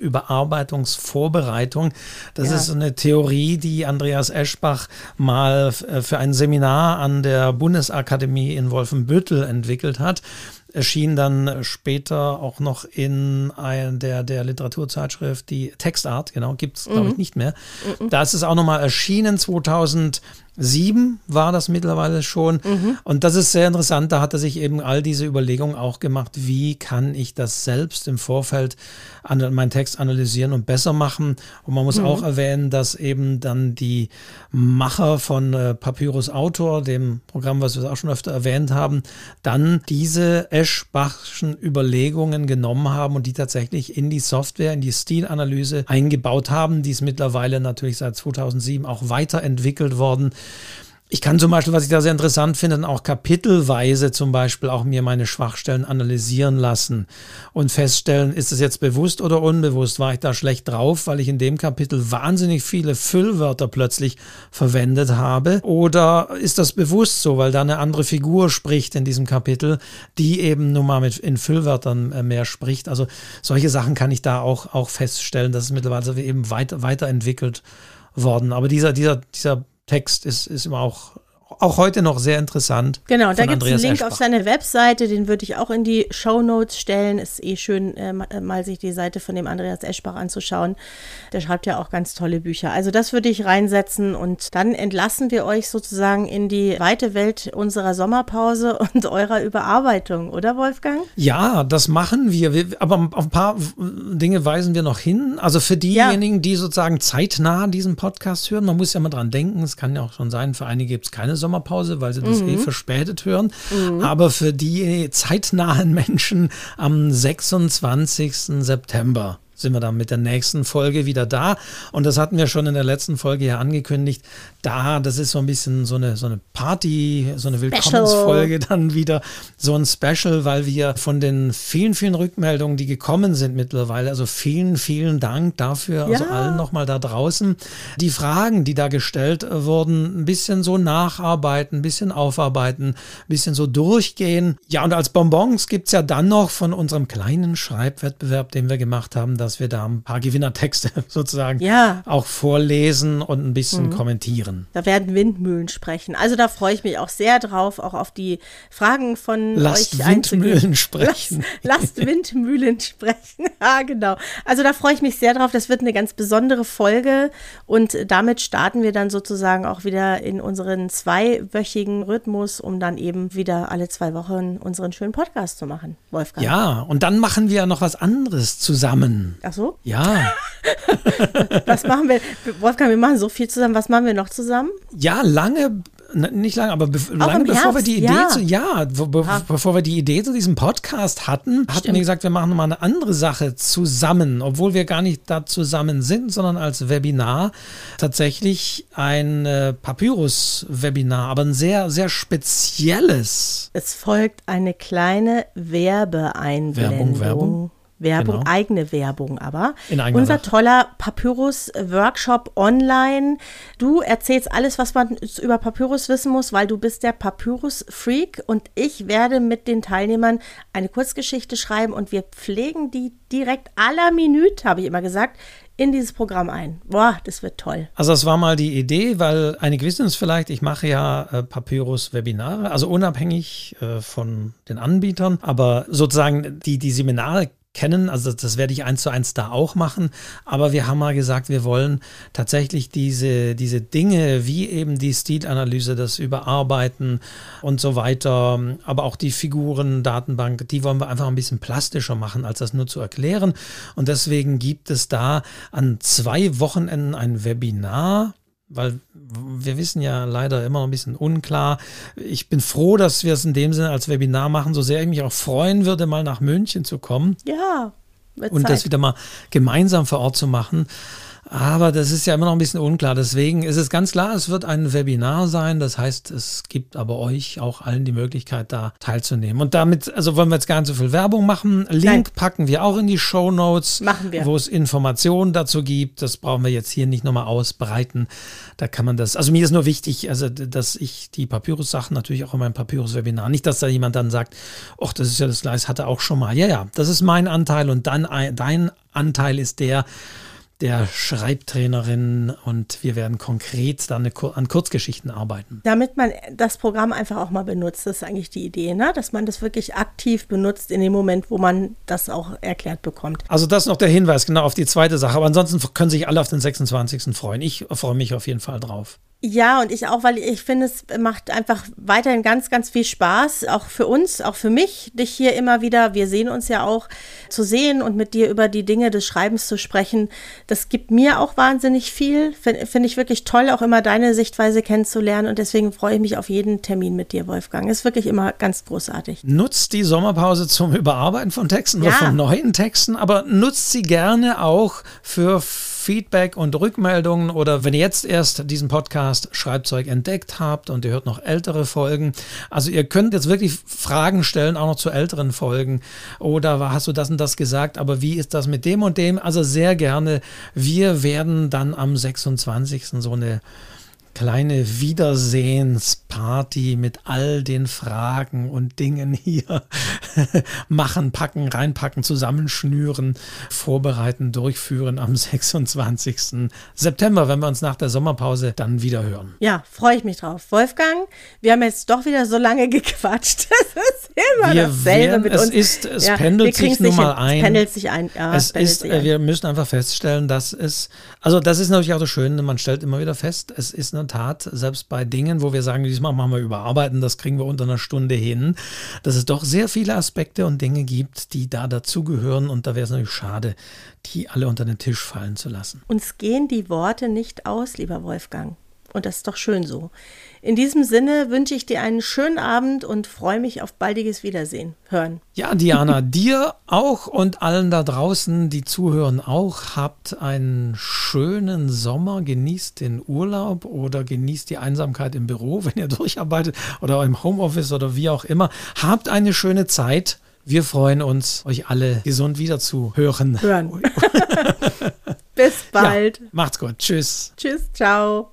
Textüberarbeitungsvorbereitung. Das ja. ist eine Theorie, die Andreas Eschbach mal für ein Seminar an der Bundesakademie in Wolfenbüttel entwickelt hat. Erschien dann später auch noch in ein, der, der Literaturzeitschrift, die Textart, genau, gibt es, glaube ich, nicht mehr. Mhm. Da ist es auch nochmal erschienen, zweitausendsieben war das mittlerweile schon. Mhm. Und das ist sehr interessant, da hat er sich eben all diese Überlegungen auch gemacht, wie kann ich das selbst im Vorfeld an meinen Text analysieren und besser machen. Und man muss mhm. auch erwähnen, dass eben dann die Macher von äh, Papyrus Autor, dem Programm, was wir auch schon öfter erwähnt haben, dann diese Eschbachschen Überlegungen genommen haben und die tatsächlich in die Software, in die Stilanalyse eingebaut haben. Die ist mittlerweile natürlich seit zweitausendsieben auch weiterentwickelt worden. Ich kann zum Beispiel, was ich da sehr interessant finde, auch kapitelweise zum Beispiel auch mir meine Schwachstellen analysieren lassen und feststellen, ist es jetzt bewusst oder unbewusst, war ich da schlecht drauf, weil ich in dem Kapitel wahnsinnig viele Füllwörter plötzlich verwendet habe, oder ist das bewusst so, weil da eine andere Figur spricht in diesem Kapitel, die eben nun mal mit in Füllwörtern mehr spricht. Also solche Sachen kann ich da auch, auch feststellen, dass es mittlerweile eben weiter, weiterentwickelt worden. Aber dieser, dieser, dieser Text ist, ist immer auch, auch heute noch sehr interessant. Genau, da gibt es einen Link Eschbach. auf seine Webseite, den würde ich auch in die Shownotes stellen. Ist eh schön, äh, mal sich die Seite von dem Andreas Eschbach anzuschauen. Der schreibt ja auch ganz tolle Bücher. Also das würde ich reinsetzen und dann entlassen wir euch sozusagen in die weite Welt unserer Sommerpause und eurer Überarbeitung, oder Wolfgang? Ja, das machen wir. wir aber auf ein paar Dinge weisen wir noch hin. Also für diejenigen, ja. die sozusagen zeitnah diesen Podcast hören, man muss ja mal dran denken, es kann ja auch schon sein, für einige gibt es keine Sommerpause, weil sie das mhm. eh verspätet hören. Mhm. Aber für die zeitnahen Menschen am sechsundzwanzigsten September sind wir dann mit der nächsten Folge wieder da. Und das hatten wir schon in der letzten Folge ja angekündigt. Da, das ist so ein bisschen so eine, so eine Party, so eine Willkommensfolge dann wieder, so ein Special, weil wir von den vielen, vielen Rückmeldungen, die gekommen sind mittlerweile, also vielen, vielen Dank dafür, also Ja. allen nochmal da draußen, die Fragen, die da gestellt wurden, ein bisschen so nacharbeiten, ein bisschen aufarbeiten, ein bisschen so durchgehen. Ja, und als Bonbons gibt es ja dann noch von unserem kleinen Schreibwettbewerb, den wir gemacht haben, dass wir da ein paar Gewinnertexte sozusagen Ja. auch vorlesen und ein bisschen mhm. kommentieren. Da werden Windmühlen sprechen. Also da freue ich mich auch sehr drauf, auch auf die Fragen von Lasst euch Windmühlen einzugehen. sprechen. Lasst, lasst Windmühlen sprechen. Ja, genau. Also da freue ich mich sehr drauf. Das wird eine ganz besondere Folge und damit starten wir dann sozusagen auch wieder in unseren zweiwöchigen Rhythmus, um dann eben wieder alle zwei Wochen unseren schönen Podcast zu machen, Wolfgang. Ja, und dann machen wir noch was anderes zusammen. Ach so? Ja. Was machen wir? Wolfgang, wir machen so viel zusammen. Was machen wir noch zusammen? Ja, lange, nicht lange, aber be- Auch lange im bevor Herbst, wir die Idee ja. zu, ja, be- be- Ah. bevor wir die Idee zu diesem Podcast hatten, hatten Stimmt. wir gesagt, wir machen mal eine andere Sache zusammen, obwohl wir gar nicht da zusammen sind, sondern als Webinar tatsächlich ein äh, Papyrus-Webinar, aber ein sehr, sehr spezielles. Es folgt eine kleine Werbeeinblendung. Werbung, Werbung. Werbung, Genau. eigene Werbung aber. In eigener Unser Sache. toller Papyrus-Workshop online. Du erzählst alles, was man über Papyrus wissen muss, weil du bist der Papyrus-Freak und ich werde mit den Teilnehmern eine Kurzgeschichte schreiben und wir pflegen die direkt à la Minute, habe ich immer gesagt, in dieses Programm ein. Boah, das wird toll. Also das war mal die Idee, weil einige wissen es vielleicht, ich mache ja äh, Papyrus-Webinare, also unabhängig äh, von den Anbietern, aber sozusagen die, die Seminare kennen, also das werde ich eins zu eins da auch machen, aber wir haben mal gesagt, wir wollen tatsächlich diese, diese Dinge, wie eben die Stilanalyse, das Überarbeiten und so weiter, aber auch die Figuren-Datenbank, die wollen wir einfach ein bisschen plastischer machen, als das nur zu erklären und deswegen gibt es da an zwei Wochenenden ein Webinar, weil wir wissen ja leider immer noch ein bisschen unklar. Ich bin froh, dass wir es in dem Sinne als Webinar machen, so sehr ich mich auch freuen würde, mal nach München zu kommen Ja, wird und Zeit. das wieder mal gemeinsam vor Ort zu machen. Aber das ist ja immer noch ein bisschen unklar. Deswegen ist es ganz klar, es wird ein Webinar sein. Das heißt, es gibt aber euch auch allen die Möglichkeit, da teilzunehmen. Und damit, also wollen wir jetzt gar nicht so viel Werbung machen. Link Nein. packen wir auch in die Shownotes, Machen wir. wo es Informationen dazu gibt. Das brauchen wir jetzt hier nicht nochmal ausbreiten. Da kann man das, also mir ist nur wichtig, also dass ich die Papyrus-Sachen natürlich auch in meinem Papyrus-Webinar, nicht, dass da jemand dann sagt, ach, das ist ja das Gleis, hatte auch schon mal. Ja, ja, das ist mein Anteil und dann ein, dein Anteil ist der, der Schreibtrainerin und wir werden konkret dann eine, an Kurzgeschichten arbeiten. Damit man das Programm einfach auch mal benutzt, das ist eigentlich die Idee, ne? Dass man das wirklich aktiv benutzt in dem Moment, wo man das auch erklärt bekommt. Also das noch der Hinweis, genau, auf die zweite Sache. Aber ansonsten können sich alle auf den sechsundzwanzigsten freuen. Ich freue mich auf jeden Fall drauf. Ja, und ich auch, weil ich finde, es macht einfach weiterhin ganz, ganz viel Spaß, auch für uns, auch für mich, dich hier immer wieder, wir sehen uns ja auch, zu sehen und mit dir über die Dinge des Schreibens zu sprechen. Das gibt mir auch wahnsinnig viel, finde find ich wirklich toll, auch immer deine Sichtweise kennenzulernen und deswegen freue ich mich auf jeden Termin mit dir, Wolfgang. Ist wirklich immer ganz großartig. Nutzt die Sommerpause zum Überarbeiten von Texten Ja. oder von neuen Texten, aber nutzt sie gerne auch für Feedback und Rückmeldungen oder wenn ihr jetzt erst diesen Podcast Schreibzeug entdeckt habt und ihr hört noch ältere Folgen. Also ihr könnt jetzt wirklich Fragen stellen, auch noch zu älteren Folgen oder hast du das und das gesagt, aber wie ist das mit dem und dem? Also sehr gerne. Wir werden dann am sechsundzwanzigsten so eine kleine Wiedersehensparty mit all den Fragen und Dingen hier machen, packen, reinpacken, zusammenschnüren, vorbereiten, durchführen am sechsundzwanzigsten September, wenn wir uns nach der Sommerpause dann wieder hören. Ja, freue ich mich drauf. Wolfgang, wir haben jetzt doch wieder so lange gequatscht. Das ist immer Wir dasselbe werden, mit es uns. ist, es Ja, pendelt wir kriegen's sich nun nicht mal hin. ein. Es pendelt sich ein. Ja, es pendelt ist, sich äh, ein. wir müssen einfach feststellen, dass es, also das ist natürlich auch das Schöne, man stellt immer wieder fest, es ist in der Tat, selbst bei Dingen, wo wir sagen, diesmal machen wir überarbeiten, das kriegen wir unter einer Stunde hin, dass es doch sehr viele Aspekte und Dinge gibt, die da dazugehören und da wäre es natürlich schade, die alle unter den Tisch fallen zu lassen. Uns gehen die Worte nicht aus, lieber Wolfgang. Und das ist doch schön so. In diesem Sinne wünsche ich dir einen schönen Abend und freue mich auf baldiges Wiedersehen, hören. Ja, Diana, dir auch und allen da draußen, die zuhören auch. Habt einen schönen Sommer, genießt den Urlaub oder genießt die Einsamkeit im Büro, wenn ihr durcharbeitet oder im Homeoffice oder wie auch immer. Habt eine schöne Zeit. Wir freuen uns, euch alle gesund wieder zu hören. Hören. Bis bald. Ja, macht's gut. Tschüss. Tschüss, ciao.